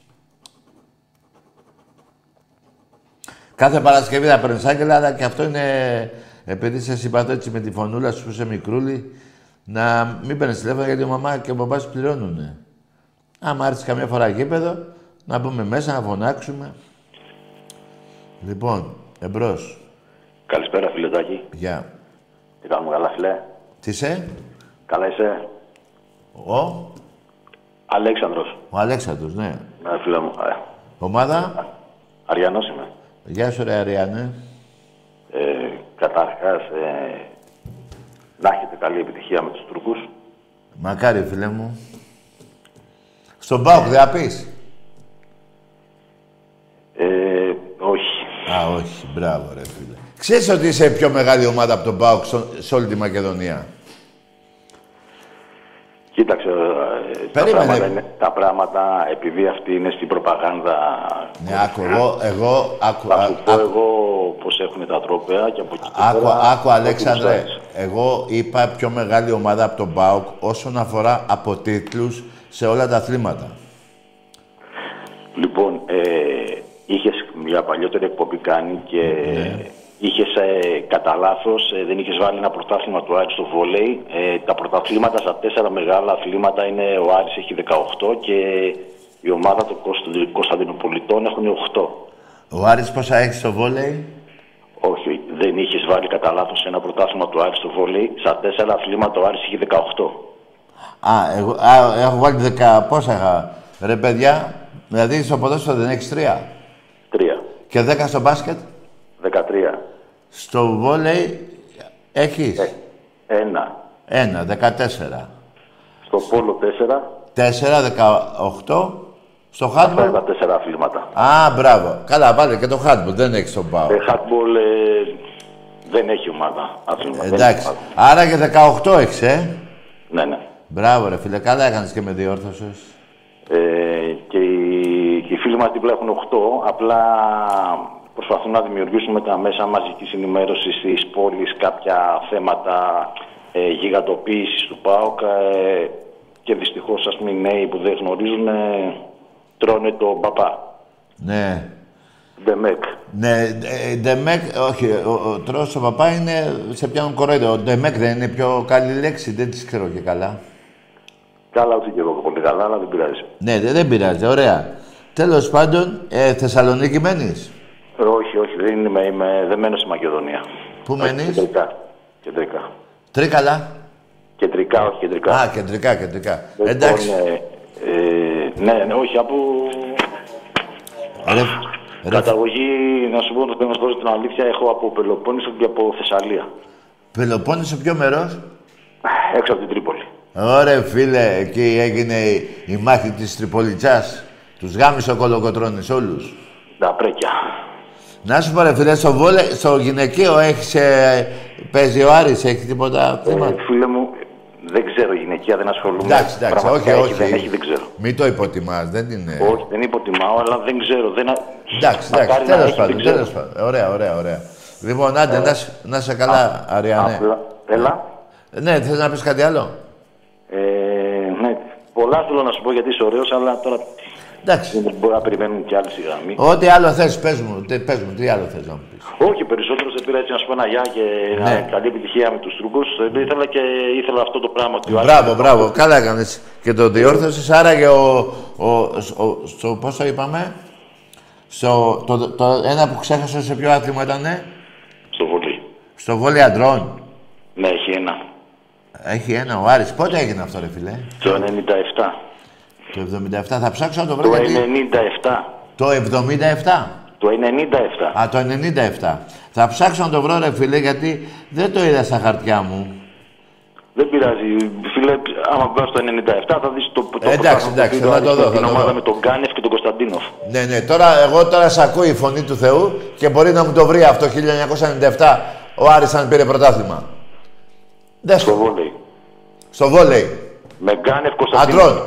Speaker 1: Κάθε Παρασκευή θα παίρνεις, Άγγελα, αλλά και αυτό είναι... Επειδή σε συμπαθώ έτσι με τη φωνούλα σου που είσαι μικρούλη, να μην παίρνεις τηλέφωνο γιατί η μαμά και ο μπαμπάς πληρώνουνε. Άμα έρθεις καμιά φορά γήπεδο, να μπούμε μέσα, να φωνάξουμε. Λοιπόν, εμπρός.
Speaker 10: Καλησπέρα, φιλετάκι.
Speaker 1: Γεια.
Speaker 10: Τι κάνουμε, καλά, φιλέ?
Speaker 1: Τι είσαι?
Speaker 10: Καλά είσαι?
Speaker 1: Ο?
Speaker 10: Αλέξανδρος.
Speaker 1: Ο Αλέξανδρος, ναι.
Speaker 10: Ναι, φίλε μου. Ε,
Speaker 1: Ομάδα?
Speaker 10: Αριανός είμαι.
Speaker 1: Γεια σου, ρε Αριάννε.
Speaker 10: Ε, καταρχάς, ε, να έχετε καλή επιτυχία με τους Τούρκους.
Speaker 1: Μακάρι, φίλε μου. Στον ΠΑΟΚ δεν θα πεις?
Speaker 10: Ε, όχι.
Speaker 1: Α, όχι. Μπράβο, ρε φίλε. Ξέρεις ότι είσαι πιο μεγάλη ομάδα από τον ΠΑΟΚ σε όλη τη Μακεδονία?
Speaker 10: Κοίταξε, ε, τα πράγματα, είναι, τα πράγματα, επειδή αυτή είναι στην προπαγάνδα...
Speaker 1: Ναι, άκου, εγώ, εγώ, άκου,
Speaker 10: θα σου
Speaker 1: α,
Speaker 10: πω
Speaker 1: άκου,
Speaker 10: εγώ πώς έχουν τα τρόπαια και από εκεί και
Speaker 1: άκου,
Speaker 10: πέρα,
Speaker 1: άκου, Αλέξανδρε,
Speaker 10: ό,τι μου
Speaker 1: εγώ είπα πιο μεγάλη ομάδα από τον ΠΑΟΚ όσον αφορά από τίτλους σε όλα τα αθλήματα.
Speaker 10: Λοιπόν, ε, είχες μια παλιότερη εκπομπή κάνει και
Speaker 1: Ναι.
Speaker 10: είχες ε, κατά λάθος, ε, δεν είχες βάλει ένα πρωτάθλημα του Άρη στο βόλεϊ. Ε, τα πρωταθλήματα στα τέσσερα μεγάλα αθλήματα είναι ο Άρης έχει δεκαοκτώ και η ομάδα των Κωνσταντιν- Κωνσταντινοπολιτών έχουν οκτώ.
Speaker 1: Ο Άρης πόσα έχει στο βόλεϊ?
Speaker 10: Όχι, δεν είχες βάλει κατά λάθος ένα πρωτάθλημα του Άρη στο βόλεϊ. Στα τέσσερα αθλήματα ο Άρης έχει δεκαοκτώ.
Speaker 1: Α, εγώ, α, έχω βάλει δέκα, πόσα είχα, ρε παιδιά, δηλαδή στο ποδόσφαιρο δεν έχεις τρία.
Speaker 10: Τρία.
Speaker 1: Και δέκα στο μπάσκετ.
Speaker 10: Δεκατρία.
Speaker 1: Στο βόλεϊ έχεις.
Speaker 10: Ε, ένα.
Speaker 1: Ένα, δεκατέσσερα.
Speaker 10: Στο πόλο τέσσερα.
Speaker 1: Τέσσερα, δεκαοκτώ. Στο
Speaker 10: Αυτά είναι
Speaker 1: handball.
Speaker 10: τα τέσσερα αθλήματα.
Speaker 1: Α, μπράβο. Καλά, βάλε και το handball. Δεν έχεις τον ΠΑΟΚ.
Speaker 10: Ε, handball ε, δεν έχει ομάδα. Αθλήμα, δεν έχει
Speaker 1: Εντάξει.
Speaker 10: ομάδα.
Speaker 1: Άρα και δεκαοκτώ έχεις, ε.
Speaker 10: Ναι, ναι.
Speaker 1: Μπράβο, ρε φίλε, καλά έκανες και με διόρθωσες.
Speaker 10: Ε, και οι, και οι φίλοι μας δίπλα έχουν οκτώ. Απλά προσπαθούν να δημιουργήσουν με τα μέσα μαζικής ενημέρωσης στις πόλεις κάποια θέματα ε, γιγαντοποίησης του ΠΑΟΚ. Ε, και δυστυχώς, ας πούμε, οι νέοι που δεν γνωρίζουν ε, τρώνε το μπαπά.
Speaker 1: Ναι.
Speaker 10: Ντεμεκ.
Speaker 1: Ναι, Ντεμεκ, όχι, ο, ο τρως ο παπά είναι σε ποιον κοροϊδό. Ο Ντεμεκ δεν είναι πιο καλή λέξη, δεν τις ξέρω και καλά.
Speaker 10: Καλά, ούτε και εγώ πολύ καλά, αλλά δεν πειράζει.
Speaker 1: Ναι, δεν, δεν πειράζει, ωραία. Τέλος πάντων, ε, Θεσσαλονίκη μένεις?
Speaker 10: Ε, όχι, όχι, δεν, είμαι, είμαι, δεν μένω στη Μακεδονία.
Speaker 1: Πού μένεις?
Speaker 10: Κεντρικά. Κεντρικά.
Speaker 1: Τρίκαλα.
Speaker 10: Κεντρικά, όχι κεντρικά.
Speaker 1: Α, κεντρικά, κεντρικά.
Speaker 10: Λοιπόν,
Speaker 1: Εντάξει.
Speaker 10: Ε, ε, ναι, ναι, όχι, από...
Speaker 1: Ρε,
Speaker 10: Καταγωγή, να σου πω, να σου πω την αλήθεια, έχω από Πελοπόννησο και από Θεσσαλία.
Speaker 1: Πελοπόννησο, ποιο μέρος?
Speaker 10: Έξω από την Τρίπολη.
Speaker 1: Ωραία, φίλε, εκεί έγινε η, η μάχη της Τριπολιτσάς. Τους γάμισε ο Κολοκοτρώνης όλους.
Speaker 10: Τα πρέκια.
Speaker 1: Να σου πω, ρε φίλε, στο, βόλε, στο γυναικείο έχεις, ε, παίζει ο Άρης, έχει τίποτα θέμα?
Speaker 10: Ε, φίλε μου, δεν ξέρω γυναικεία, δεν ασχολούμαι.
Speaker 1: Εντάξει, εντάξει, όχι,
Speaker 10: έχει,
Speaker 1: όχι.
Speaker 10: Δεν έχει, δεν ξέρω.
Speaker 1: Μην το υποτιμάς, δεν είναι...
Speaker 10: Όχι, δεν υποτιμάω, αλλά δεν ξέρω. Δεν...
Speaker 1: Εντάξει, εντάξει, τέλος πάντων, τέλος πάντων. Ωραία, ωραία, ωραία. Λοιπόν, άντε, ε, να, να είσαι καλά, Αριανέ.
Speaker 10: Απλά, έλα.
Speaker 1: Ναι, θες να πεις κάτι άλλο?
Speaker 10: Ε, ναι, πολλά θέλω να σου πω γιατί είσαι ωραίος, αλλά τώρα...
Speaker 1: Εντάξει.
Speaker 10: Δεν μπορεί να περιμένουν κι άλλοι στη γραμμή.
Speaker 1: Ό,τι άλλο θες, πες μου, πες μου, τι άλλο θες να μου πεις.
Speaker 10: Όχι, περισσότερο σε πήρα έτσι να σου πω ένα γεια και ναι. Καλή επιτυχία με τους Τούρκους. Ήθελα και ήθελα αυτό το πράγμα.
Speaker 1: Μπράβο, μπράβο, καλά έκανες και το διόρθωσες. Άρα και ο, ο, ο, στο, πώς το είπαμε, στο, το, το, το ένα που ξέχασα σε ποιο άθλημα ήτανε?
Speaker 10: Στο βολί.
Speaker 1: Στο βολί αντρών.
Speaker 10: Ναι, έχει ένα.
Speaker 1: Έχει ένα ο Άρης. Πότε έγινε αυτό, ρε φίλε?
Speaker 10: Το ενενήντα επτά.
Speaker 1: Το εβδομήντα επτά. Θα ψάξω να το βρω.
Speaker 10: Το
Speaker 1: γιατί...
Speaker 10: ενενήντα επτά.
Speaker 1: Το εβδομήντα επτά.
Speaker 10: Το ενενήντα επτά.
Speaker 1: Α, το ενενήντα επτά. Θα ψάξω να το βρω, ρε φίλε, γιατί δεν το είδα στα χαρτιά μου.
Speaker 10: Δεν πειράζει. Φίλε, άμα πας στο ενενήντα επτά θα δεις το, το
Speaker 1: εντάξει, εντάξει, θα το δω.
Speaker 10: Την ομάδα με τον Γκάνεφ και τον Κωνσταντίνοφ.
Speaker 1: Ναι, ναι. Τώρα, εγώ τώρα σ' ακούω η φωνή του Θεού και μπορεί να μου το βρει αυτό χίλια εννιακόσια ενενήντα επτά ο Άρης αν πήρε πρωτάθλημα.
Speaker 10: Στο βόλεϊ.
Speaker 1: Στο βόλεϊ.
Speaker 10: Με Γκάνεφ Κωνσταντίνοφ.
Speaker 1: Αντρών.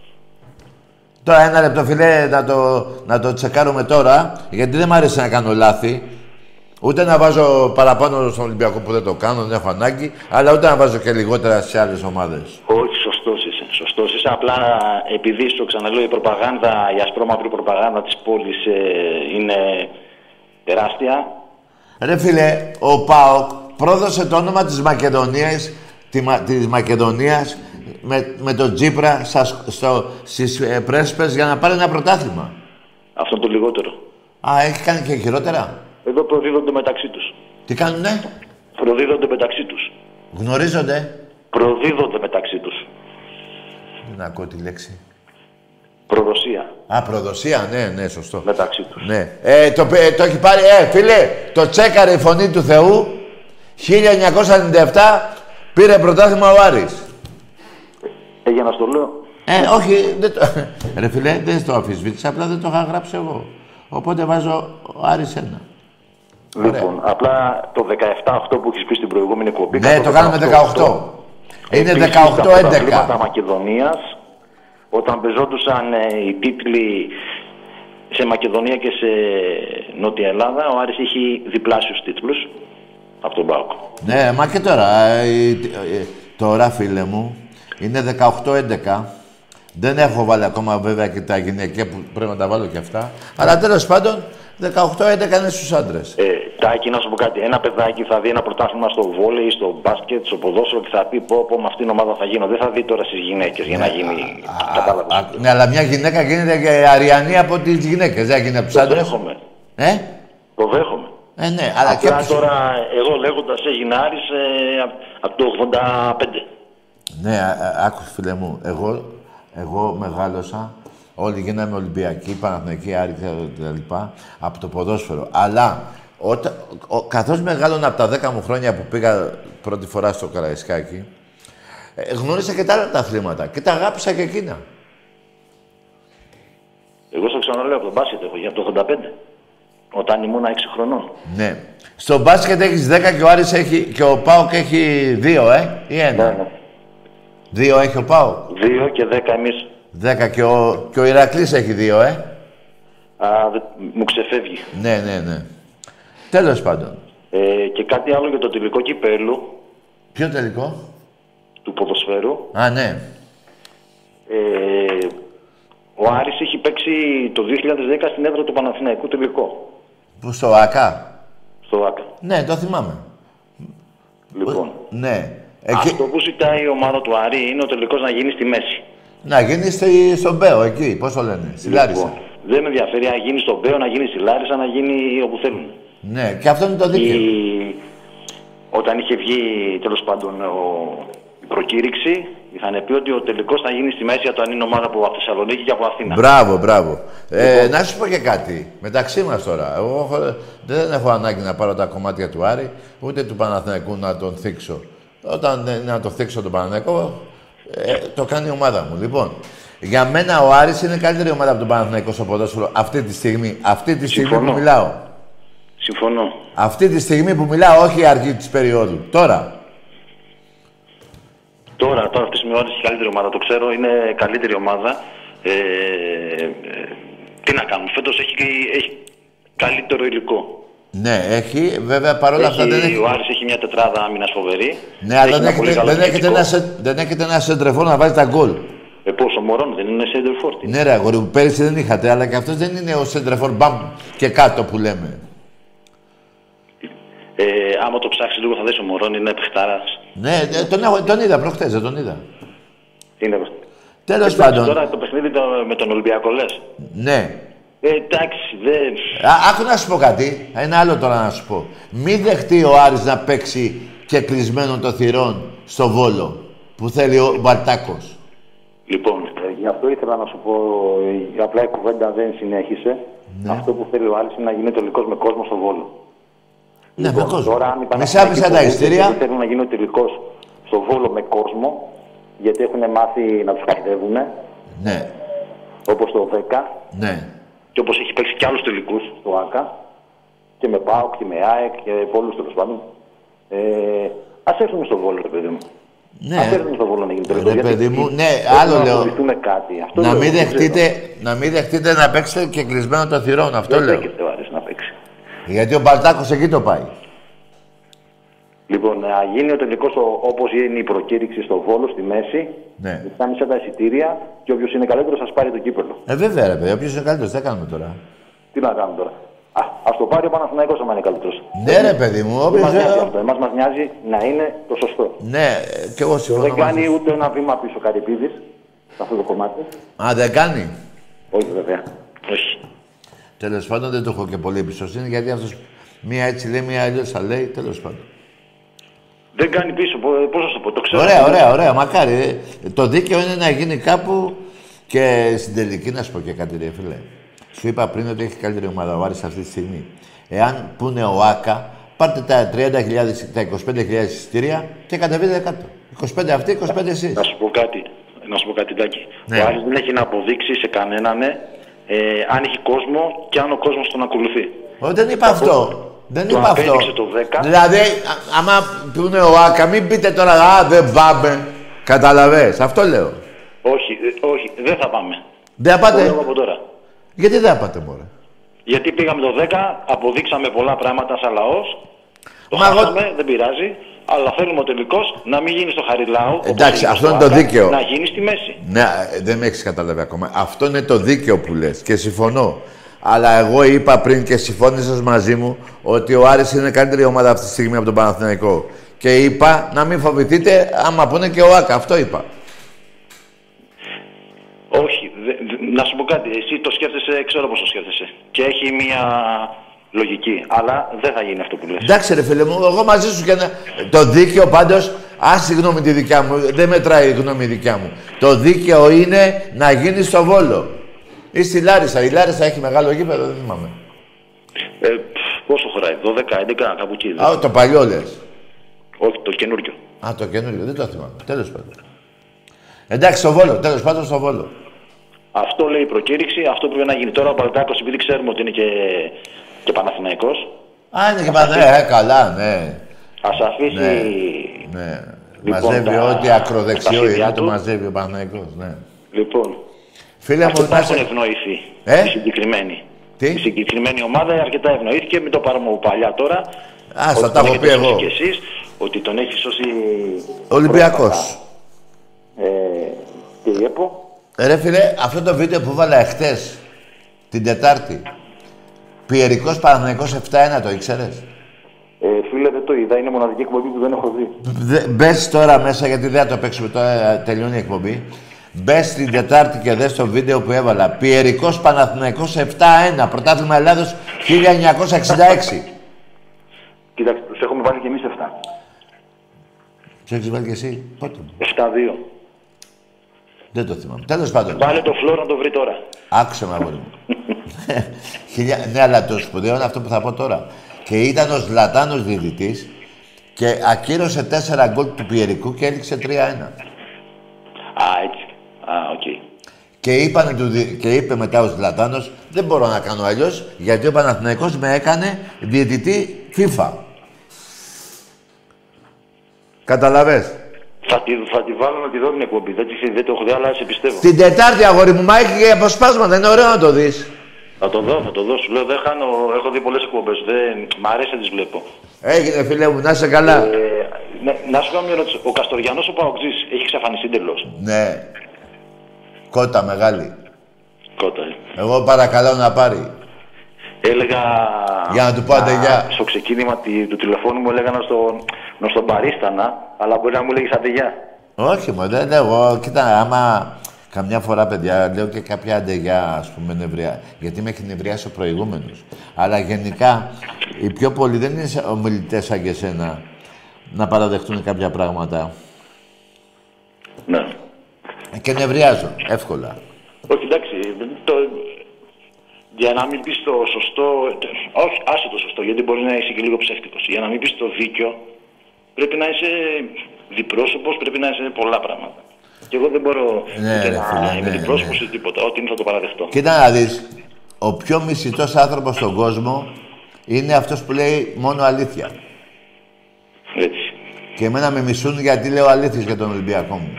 Speaker 1: Τώρα ένα λεπτό, φιλέ, να το, να το τσεκάρουμε τώρα, γιατί δεν μ' αρέσει να κάνω λάθη. Ούτε να βάζω παραπάνω στον Ολυμπιακό που δεν το κάνω, δεν έχω ανάγκη, αλλά ούτε να βάζω και λιγότερα σε άλλες ομάδες.
Speaker 10: Όχι, σωστός είσαι. Σωστός είσαι. Απλά επειδή σου ξαναλέω η προπαγάνδα, η ασπρόμαυρη προπαγάνδα της πόλης ε, είναι τεράστια. Ρε
Speaker 1: φίλε, ο ΠΑΟΚ πρόδωσε το όνομα της Μακεδονίας, τη, της Μακεδονίας με, με τον Τζίπρα στα, στο, στις ε, πρέσπες για να πάρει ένα πρωτάθλημα.
Speaker 10: Αυτό το λιγότερο.
Speaker 1: Α, έχει κάνει και χειρότερα.
Speaker 10: Εδώ προδίδονται μεταξύ τους.
Speaker 1: Τι κάνουνε?
Speaker 10: Προδίδονται μεταξύ τους.
Speaker 1: Γνωρίζονται.
Speaker 10: Προδίδονται μεταξύ τους.
Speaker 1: Δεν ακούω τη λέξη.
Speaker 10: Προδοσία.
Speaker 1: Α, προδοσία, ναι, ναι, σωστό.
Speaker 10: Μεταξύ τους.
Speaker 1: Ναι. Ε, το, ε, το έχει πάρει, ε, φίλε, το τσέκαρε η φωνή του Θεού. χίλια εννιακόσια ενενήντα επτά πήρε πρωτάθλημα ο Άρης.
Speaker 10: Ε, για να στο λέω.
Speaker 1: Ε, όχι, δεν το... Ρε φίλε, δεν το αμφισβήτησα, απλά δεν το είχα γράψει εγώ. Οπότε βάζω ο Άρης ένα.
Speaker 10: Λοιπόν, ωραία. Απλά το δεκαεπτά οκτώ που έχεις πει στην προηγούμενη εκπομπή.
Speaker 1: Ναι, το κάνουμε δεκαοκτώ. Είναι δεκαοκτώ έντεκα.
Speaker 10: Τα Μακεδονίας, όταν πεζόντουσαν ε, οι τίτλοι σε Μακεδονία και σε Νότια Ελλάδα, ο Άρης έχει διπλάσιους τίτλους από τον ΠΑΟΚ.
Speaker 1: Ναι, μα και τώρα, ε, ε, τώρα φίλε μου, είναι δεκαοκτώ έντεκα. Δεν έχω βάλει ακόμα βέβαια και τα γυναικεία που πρέπει να τα βάλω και αυτά. Αλλά τέλος πάντων, δεκαοκτώ έντεκα είναι στους άντρες.
Speaker 10: Ε, Τάκη, να σου πω κάτι. Ένα παιδάκι θα δει ένα πρωτάθλημα στο βόλεϊ, στο μπάσκετ, στο ποδόσφαιρο και θα πει πω, πω με αυτήν την ομάδα θα γίνω. Δεν θα δει τώρα στις γυναίκες για να γίνει. Κατάλαβες.
Speaker 1: Ναι, αλλά μια γυναίκα γίνεται και αριανή από τις γυναίκες. Δεν γίνεται από τους άντρες.
Speaker 10: Το δέχομαι.
Speaker 1: Ε?
Speaker 10: Το δέχομαι.
Speaker 1: Ε, ναι, αλλά
Speaker 10: απλά
Speaker 1: και
Speaker 10: τώρα, εγώ λέγοντας έγινε Άρης ε, από το ογδόντα πέντε.
Speaker 1: Ναι, άκου φίλε μου, εγώ, εγώ μεγάλωσα, όλοι γίναμε Ολυμπιακοί, Παναθηναϊκοί, Άρη κτλ. Από το ποδόσφαιρο. Αλλά όταν, ο, καθώς μεγάλωνα από τα δέκα μου χρόνια που πήγα πρώτη φορά στο Καραϊσκάκι, ε, γνώρισα και τα άλλα τα αθλήματα και τα αγάπησα και εκείνα.
Speaker 10: Εγώ στο ξαναλέω από τον μπάσκετ έχω, από το ογδόντα πέντε. Όταν ήμουν έξι χρονών.
Speaker 1: Ναι. Στο μπάσκετ έχεις δέκα και ο Άρης έχει, και ο ΠΑΟΚ έχει δύο, ε, ή ένα.
Speaker 10: Ναι, ναι.
Speaker 1: Δύο έχει ο ΠΑΟΚ.
Speaker 10: Δύο και δέκα εμείς.
Speaker 1: Δέκα και ο, και ο Ηρακλής έχει δύο, ε.
Speaker 10: Α, δε, μου ξεφεύγει.
Speaker 1: Ναι, ναι, ναι. Τέλος πάντων.
Speaker 10: Ε, και κάτι άλλο για το τελικό κυπέλου.
Speaker 1: Ποιο τελικό?
Speaker 10: Του ποδοσφαίρου.
Speaker 1: Α, ναι.
Speaker 10: Ε, ο Άρης έχει παίξει το δύο χιλιάδες δέκα στην έδρα του Παναθηναϊκού τελικό.
Speaker 1: Πού, στο ΆΚΑ?
Speaker 10: Στο ΆΚΑ.
Speaker 1: Ναι, το θυμάμαι.
Speaker 10: Λοιπόν.
Speaker 1: Ναι. Εκεί...
Speaker 10: Αυτό που ζητάει η ομάδα του Άρη είναι ο τελικός να γίνει στη μέση.
Speaker 1: Να γίνει στη, στον Μπέο, εκεί, πώς το λένε, στη
Speaker 10: Λοιπόν,
Speaker 1: Λάρισα.
Speaker 10: δεν με ενδιαφέρει αν γίνει στον Μπέο, να γίνει στη Λάρισα, να γίνει όπου θέλουν.
Speaker 1: Ναι, και αυτό είναι το δίκαιο.
Speaker 10: Η... Όταν είχε βγει τέλος πάντων ο... η προκήρυξη, είχαν πει ότι ο τελικός θα γίνει στη μέση όταν είναι ομάδα από Θεσσαλονίκη και από Αθήνα.
Speaker 1: Μπράβο, μπράβο. Ε,
Speaker 10: Λοιπόν.
Speaker 1: να σου πω και κάτι. Μεταξύ μας τώρα. Εγώ έχω- δεν έχω ανάγκη να πάρω τα κομμάτια του Άρη, ούτε του Παναθηναϊκού να τον θίξω. Όταν είναι να το θίξω τον Παναθηναϊκό, ε, το κάνει η ομάδα μου. Λοιπόν, για μένα ο Άρης είναι καλύτερη ομάδα από τον Παναθηναϊκό στο ποδόσφαιρο αυτή τη στιγμή. Αυτή τη στιγμή
Speaker 10: Συμφωνώ.
Speaker 1: που μιλάω.
Speaker 10: Συμφωνώ.
Speaker 1: Αυτή τη στιγμή που μιλάω, όχι η αρχή της περίοδου. Τώρα.
Speaker 10: Τώρα, τώρα αυτή τη στιγμή η καλύτερη ομάδα, το ξέρω, είναι καλύτερη ομάδα. Ε, ε, τι να κάνουμε, φέτος έχει, έχει καλύτερο υλικό.
Speaker 1: Ναι, έχει. Βέβαια, παρόλα αυτά δεν έχει.
Speaker 10: Ο Άρης έχει μια τετράδα άμυνας φοβερή.
Speaker 1: Ναι, αλλά
Speaker 10: Έχει
Speaker 1: δεν
Speaker 10: ένα πολύ
Speaker 1: έχετε,
Speaker 10: καλό
Speaker 1: δεν, έχετε
Speaker 10: διοικητικό.
Speaker 1: ένα, σε- δεν έχετε ένα σεντρεφόρ να βάζει τα γκολ.
Speaker 10: Ε, πώς, ο Μωρόν δεν είναι center forward.
Speaker 1: Ναι, ρε αγόρι μου, πέρυσι δεν είχατε, αλλά και αυτό δεν είναι ο σεντρεφόρ μπαμ και κάτω που λέμε.
Speaker 10: Ε, άμα το ψάξει λίγο θα δεις ο Μωρόν είναι παιχτάρας.
Speaker 1: Ναι, ναι, τον, έχω- τον είδα προχτές, δεν τον είδα.
Speaker 10: Είναι
Speaker 1: Τέλος
Speaker 10: Εντάξει,
Speaker 1: πάντων.
Speaker 10: Τώρα το παιχνίδι το, με τον Ολυμπιακό λες.
Speaker 1: Ναι.
Speaker 10: Ε, εντάξει, δεν...
Speaker 1: Α, άκου να σου πω κάτι. Ένα άλλο τώρα να σου πω. Μην δεχτεί ο Άρης να παίξει και κλεισμένο το θυρών στο Βόλο που θέλει ο Μπαρτάκος.
Speaker 10: Λοιπόν,
Speaker 11: Ε, γι' αυτό ήθελα να σου πω, ε, απλά η κουβέντα δεν συνέχισε.
Speaker 1: Ναι.
Speaker 11: Αυτό που θέλει ο Άρης είναι να γίνει τελικός με κόσμο στο Βόλο.
Speaker 1: Ναι, με κόσμο.
Speaker 11: Τώρα, αν οι
Speaker 1: Μισά
Speaker 11: Παναθηναϊκοί
Speaker 1: μισά τα
Speaker 11: φοβούνται
Speaker 1: ειστήρια.
Speaker 11: και δεν θέλουν να γίνει ο τελικός στο Βόλο με κόσμο, γιατί έχουν μάθει να τους χαϊδεύουν,
Speaker 1: Ναι,
Speaker 11: όπως το δέκα,
Speaker 1: ναι.
Speaker 10: και όπως έχει παίξει κι άλλους τελικούς.
Speaker 11: στο ΆΚΑ, και με ΠΑΟΚ και με ΑΕΚ και πολλούς τέλος πάντων. Ε, ας έρθουν στο Βόλο, ρε παιδί μου.
Speaker 1: Ναι.
Speaker 11: Ας έρθουν στο Βόλο να γίνει τελικός.
Speaker 1: Ρε
Speaker 11: γιατί
Speaker 1: παιδί μου, ναι,
Speaker 11: πρέπει
Speaker 1: άλλο
Speaker 11: να
Speaker 1: λέω.
Speaker 11: φοβηθούμε κάτι. Αυτό
Speaker 1: Να
Speaker 11: λέω,
Speaker 1: μην,
Speaker 11: δεν ξέρω.
Speaker 1: δεχτείτε, να μην δεχτείτε να παίξετε και κλεισμένο το θυρών, αυτό
Speaker 11: Δεν
Speaker 1: λέω.
Speaker 11: δέχεται ο Άρης να παίξει.
Speaker 1: Γιατί ο Μπαρτάκος εκεί το πάει.
Speaker 11: Λοιπόν, να γίνει ο τελικός όπως είναι η προκήρυξη στο Βόλο, στη μέση.
Speaker 1: Ναι.
Speaker 11: Μισά μισά τα εισιτήρια και όποιος είναι καλύτερος σας πάρει το κύπελο.
Speaker 1: Ε, βέβαια, ρε παιδί, όποιος είναι καλύτερος, τι κάνουμε τώρα.
Speaker 11: Τι να κάνουμε τώρα. Α, ας το πάρει ο Παναθηναϊκός άμα είναι καλύτερος.
Speaker 1: Ναι, ρε παιδί μου,
Speaker 11: Δεν
Speaker 1: όποιος.
Speaker 11: μας νοιάζει αυτό. Εμάς μας νοιάζει να είναι το σωστό.
Speaker 1: Ναι, και εγώ συμφωνώ.
Speaker 11: Δεν
Speaker 1: μαζί
Speaker 11: κάνει
Speaker 1: σου.
Speaker 11: ούτε ένα βήμα πίσω ο Καρυπίδης σε αυτό το κομμάτι.
Speaker 1: Α, δεν κάνει.
Speaker 11: Όχι βέβαια.
Speaker 10: Όχι.
Speaker 1: Τέλος πάντων, δεν το έχω και πολύ εμπιστοσύνη, γιατί αυτός μία έτσι λέει, μία αλλιώς θα λέει, τέλος πάντων.
Speaker 10: Δεν κάνει πίσω, πο- πώς θα το πω, το ξέρω.
Speaker 1: Ωραία, ωραία, ωραία, μακάρι. ε. Το δίκαιο είναι να γίνει κάπου και στην τελική να σου πω και κάτι, ρε φίλε. Σου είπα πριν ότι έχει καλύτερη ομάδα ο Άρης αυτή τη στιγμή. Εάν πούνε ο ΆΚΑ, πάρτε τα τριάντα χιλιάδες, τα είκοσι πέντε χιλιάδες εισιτήρια και κατεβείτε κάτω. είκοσι πέντε αυτοί, είκοσι πέντε εσείς.
Speaker 10: Να σου πω κάτι, να σου πω κάτι, Τάκη.
Speaker 1: Ναι.
Speaker 10: Ο Άρης δεν έχει να αποδείξει σε κανέναν ναι, ε, αν έχει κόσμο και αν ο κόσμος τον ακολουθεί.
Speaker 1: Ω, δεν είπα αυτό. Δεν
Speaker 10: Το
Speaker 1: είπα αυτό.
Speaker 10: απέδειξε το δέκα.
Speaker 1: Δηλαδή, α- άμα πούνε ο ΆΚΑ, μην πείτε τώρα, α, δεν πάμε. Καταλαβες, αυτό λέω.
Speaker 10: Όχι, ε, όχι, δεν θα πάμε.
Speaker 1: Δεν θα
Speaker 10: Το
Speaker 1: πάτε.
Speaker 10: λέω από τώρα.
Speaker 1: Γιατί δεν θα πάτε, μωρέ.
Speaker 10: Γιατί πήγαμε το δέκα, αποδείξαμε πολλά πράγματα σαν λαός. Το
Speaker 1: Μα εγώ-
Speaker 10: χάσαμε, δεν πειράζει. Αλλά θέλουμε ο τελικός να μην γίνει στο Χαριλάου. όπως
Speaker 1: Εντάξει,
Speaker 10: έγινε
Speaker 1: αυτό
Speaker 10: στο
Speaker 1: είναι το
Speaker 10: Άκα,
Speaker 1: δίκαιο.
Speaker 10: Να γίνει στη μέση.
Speaker 1: Ναι, ε, δεν με έχεις καταλάβει ακόμα. Αυτό είναι το δίκαιο που λες και συμφωνώ. Αλλά εγώ είπα πριν και συμφώνησες μαζί μου ότι ο Άρης είναι καλύτερη ομάδα αυτή τη στιγμή από τον Παναθηναϊκό. Και είπα να μην φοβηθείτε άμα πούνε και ο ΆΚΑ. Αυτό είπα.
Speaker 10: Όχι, δε- δε- να σου πω κάτι. Εσύ το σκέφτεσαι, ξέρω πώς το σκέφτεσαι. Και έχει μία λογική. Αλλά δεν θα γίνει αυτό που λες.
Speaker 1: Εντάξει ρε φίλε μου, εγώ μαζί σου και να... Το δίκαιο πάντως, άσε γνώμη τη δικιά μου, δεν μετράει η γνώμη δικιά μου. Το δίκαιο είναι να γίνει στο Βόλο. Ή στη Λάρισα. Η Λάρισα έχει μεγάλο γήπεδο, δεν θυμάμαι.
Speaker 10: Ε, πφ, πόσο χωράει, δώδεκα, έντεκα, κάπου εκεί.
Speaker 1: Α, το παλιό λες.
Speaker 10: Όχι, το καινούριο.
Speaker 1: Α, το καινούριο, δεν το θυμάμαι. Τέλος πάντων. Εντάξει, στο Βόλο, τέλος πάντων στο Βόλο.
Speaker 10: Αυτό λέει η προκήρυξη, αυτό πρέπει να γίνει. Τώρα ο Παλτάκος, επειδή ξέρουμε ότι είναι και, και Παναθηναϊκός,
Speaker 1: Α, είναι και Παναθηναϊκός. Ε, καλά, ναι.
Speaker 10: ας αφήσει
Speaker 1: Ναι. Ναι.
Speaker 10: Λοιπόν,
Speaker 1: μαζεύει
Speaker 10: τα...
Speaker 1: ό,τι ακροδεξιό είναι,
Speaker 10: του...
Speaker 1: το μαζεύει ο Παναθηναϊκός, ναι.
Speaker 10: Λοιπόν,
Speaker 1: φίλε μου,
Speaker 10: αρκετά
Speaker 1: να
Speaker 10: έχουν
Speaker 1: σε...
Speaker 10: ευνοηθεί
Speaker 1: Ε?
Speaker 10: η συγκεκριμένη.
Speaker 1: Τι?
Speaker 10: Η συγκεκριμένη ομάδα αρκετά ευνοήθηκε, μην το πάρουμε από παλιά τώρα.
Speaker 1: Άστα, τα έχω πει εγώ.
Speaker 10: Και εσείς, ότι τον έχει σώσει...
Speaker 1: Ολυμπιακός.
Speaker 10: Ε, και η ΕΠΟ.
Speaker 1: Ρε φίλε, αυτό το βίντεο που βάλα εχθές, την Τετάρτη, Πιερικός Παναθηναϊκός επτά ένα, το ήξερες?
Speaker 10: Ε, φίλε, δεν το είδα. Είναι μοναδική εκπομπή που δεν έχω δει.
Speaker 1: Μπες τώρα μέσα, γιατί δεν θα το παίξουμε τώρα, τελειώνει η εκπομπή. Μπες την Τετάρτη και δες το βίντεο που έβαλα. Πιερικός Παναθηναϊκός επτά ένα, πρωτάθλημα Ελλάδος χίλια εννιακόσια εξήντα έξι.
Speaker 10: Κοίταξε, τους έχουμε βάλει και εμείς επτά.
Speaker 1: Τους έχεις βάλει και εσύ, πότε?
Speaker 10: επτά δύο.
Speaker 1: Δεν το θυμάμαι. Τέλος πάντων.
Speaker 10: Βάλε το φλόρο να το βρει τώρα.
Speaker 1: Άκουσε με, αγόρι μου. Χιλιά... Ναι, αλλά το σπουδαίο είναι αυτό που θα πω τώρα. Και ήταν ο Ζλατάνος διαιτητής και ακύρωσε τέσσερα γκολ του Πιερικού και έληξε τρία ένα.
Speaker 10: Α, έτσι. Α, οκ. Okay.
Speaker 1: Και, είπανε του, και είπε μετά ο Ζλατάνος, δεν μπορώ να κάνω αλλιώς, γιατί ο Παναθηναϊκός με έκανε διαιτητή FIFA. Καταλαβες.
Speaker 10: Θα τη, θα τη βάλω να τη δω την εκπομπή. Δεν, δεν το έχω δει, αλλά σε πιστεύω.
Speaker 1: Την Τετάρτη, αγόρι μου, μα έχει και αποσπάσματα. Είναι ωραίο να το δεις.
Speaker 10: Θα το δω, θα το δω. Σου λέω, δεν χάνω. Έχω δει πολλές εκπομπές. Δεν... Μ' αρέσει να τις βλέπω.
Speaker 1: Έγινε, φίλε μου, να είσαι καλά.
Speaker 10: Ε, ναι, να σου κάνω μια ερώτηση. Ο Καστοριανός ο Παοκτζής έχει εξαφανιστεί εντελώς?
Speaker 1: Ναι. Κότα μεγάλη.
Speaker 10: Κότα, ε.
Speaker 1: Εγώ παρακαλώ να πάρει.
Speaker 10: Έλεγα...
Speaker 1: Για να του πω αντεγιά.
Speaker 10: Στο ξεκίνημα του τηλεφώνου μου έλεγα να στον, να στον παρίστανα, αλλά μπορεί να μου λέγεις αντεγιά.
Speaker 1: Όχι, μου δεν εγώ. Κοίτα, άμα καμιά φορά, παιδιά, λέω και κάποια αντεγιά, ας πούμε, νευριά. Γιατί με έχει νευριάσει ο προηγούμενος. Αλλά γενικά, οι πιο πολλοί δεν είναι ομιλητές σαν και εσένα να παραδεχτούν κάποια πράγματα.
Speaker 10: Ναι.
Speaker 1: Και νευριάζω, εύκολα.
Speaker 10: Όχι, εντάξει, το... για να μην πεις το σωστό, όχι, άσε το σωστό, γιατί μπορεί να είσαι και λίγο ψεύτικος. Για να μην πεις το δίκιο, πρέπει να είσαι διπρόσωπος, πρέπει να είσαι πολλά πράγματα. Και εγώ δεν μπορώ
Speaker 1: ναι,
Speaker 10: ούτε
Speaker 1: ρε,
Speaker 10: να
Speaker 1: φίλε,
Speaker 10: είμαι
Speaker 1: ναι,
Speaker 10: διπρόσωπος
Speaker 1: ναι.
Speaker 10: ή τίποτα. Ό,τι είναι θα το παραδεχτώ.
Speaker 1: Κοίτα να δεις, ο πιο μισητός άνθρωπος στον κόσμο είναι αυτός που λέει μόνο αλήθεια.
Speaker 10: Έτσι.
Speaker 1: Και εμένα με μισούν γιατί λέω αλήθειες για τον Ολυμπιακό μου.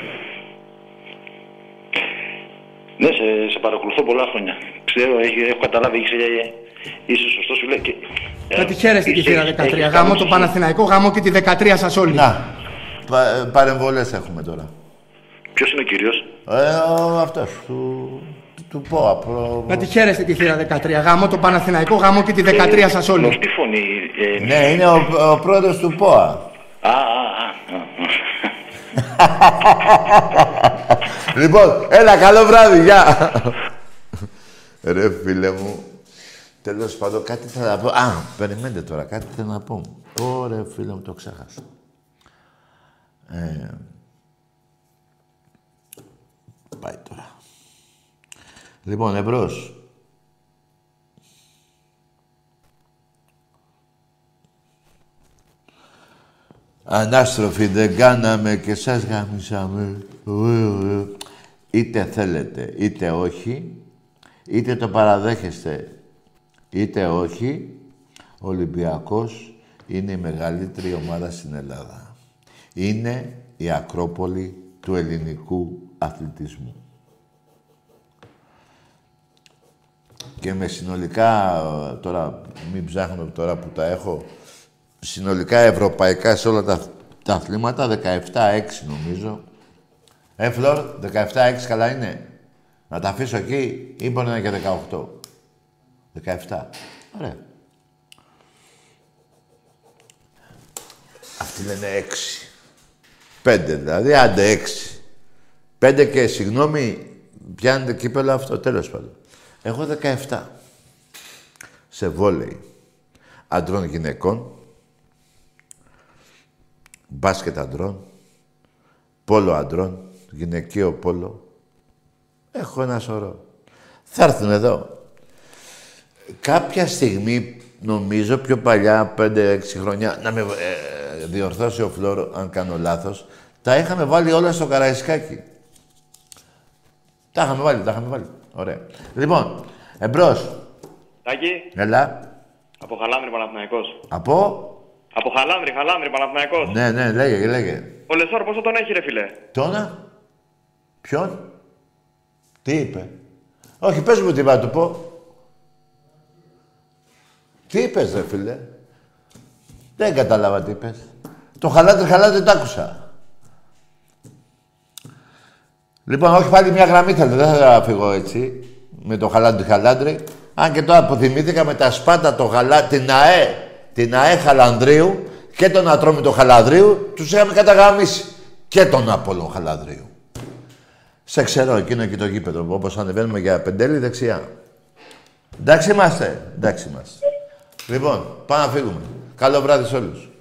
Speaker 10: Ναι, σε, σε παρακολουθώ πολλά χρόνια. Ξέρω, έχω, έχω καταλάβει, είσαι, είσαι σωστό, σου λέει. Και,
Speaker 12: θα τη χαίρεστε τη θύρα δεκατρία. Γάμο το Παναθηναϊκό, γάμο και τη δεκατρία σας όλοι.
Speaker 1: Να, πα, παρεμβολές έχουμε τώρα.
Speaker 10: Ποιος είναι ο κύριος?
Speaker 1: Ε, αυτός, του, του ΠΟΑ. Προ...
Speaker 12: Να τη χαίρεστε τη θύρα δεκατρία. Γάμο το Παναθηναϊκό, γάμο και τη δεκατρία σας όλοι.
Speaker 10: Γνωστή φωνή. Ε,
Speaker 1: ναι, είναι ο, ο πρόεδρος του ΠΟΑ.
Speaker 10: Α, α, α.
Speaker 1: Λοιπόν, έλα, καλό βράδυ, γεια. Ρε φίλε μου, τέλος πάντων κάτι θα να πω. Α, περιμένετε τώρα, κάτι θέλω να πω. Ωραία, φίλε μου, το ξέχασα. Ε, πάει τώρα. Λοιπόν, εμπρός. Ανάστροφοι δεν κάναμε και σας γαμίσαμε. Είτε θέλετε, είτε όχι, είτε το παραδέχεστε, είτε όχι, ο Ολυμπιακός είναι η μεγαλύτερη ομάδα στην Ελλάδα. Είναι η Ακρόπολη του ελληνικού αθλητισμού. Και με συνολικά, τώρα μην ψάχνω τώρα που τα έχω, συνολικά ευρωπαϊκά σε όλα τα, τα αθλήματα, δεκαεπτά έξι νομίζω. Ε, Φλόρ, δεκαεπτά έξι καλά είναι. Να τα αφήσω εκεί ή μπορεί να είναι και δεκαοκτώ. δεκαεπτά. Ωραία. Αυτοί λένε έξι. πέντε δηλαδή, άντε έξι. πέντε και συγγνώμη, πιάνετε κύπελο αυτό, τέλος πάντων. Εγώ δεκαεπτά. Σε βόλεϊ. Αντρών γυναικών. Μπάσκετ αντρών. Πόλο αντρών. Γυναικείο πόλο. Έχω ένα σωρό. Θα έρθουν εδώ. Κάποια στιγμή, νομίζω πιο παλιά, πέντε έξι χρόνια, να με ε, διορθώσει ο Φλόρο, αν κάνω λάθος, τα είχαμε βάλει όλα στο Καραϊσκάκι. Τα είχαμε βάλει, τα είχαμε βάλει. Ωραία. Λοιπόν, εμπρός.
Speaker 13: Τάκη.
Speaker 1: Έλα.
Speaker 13: Από Χαλάνδρη Παναθηναϊκός.
Speaker 1: Από.
Speaker 13: Από Χαλάνδρη, Χαλάνδρη Παναθηναϊκός.
Speaker 1: Ναι, ναι, λέγε, λέγε.
Speaker 13: Ο Λεσόρ πόσο τον έχει, ρε φίλε?
Speaker 1: Τόνα. Ποιον. Τι είπε. Όχι, πες μου τι είπα να του πω. Τι είπες, ρε φίλε. Δεν κατάλαβα τι είπες. Το χαλάτρι, χαλάτρι, το άκουσα. Λοιπόν, όχι πάλι μια γραμμή θέλω. Δεν θα φύγω έτσι. Με το χαλάτρι, χαλάτρι. Αν και τώρα αποθυμήθηκα με τα σπάτα το γαλά... την ΑΕ, την ΑΕ Χαλανδρίου και τον Ατρόμητο Χαλανδρίου, τους είχαμε καταγραμμίσει. Και τον Απόλλων Χαλανδρίου. Σε ξέρω εκείνο και το γήπεδο, όπως ανεβαίνουμε για Πεντέλη δεξιά. Εντάξει είμαστε, εντάξει είμαστε. Λοιπόν, πάμε να φύγουμε. Καλό βράδυ σε όλους.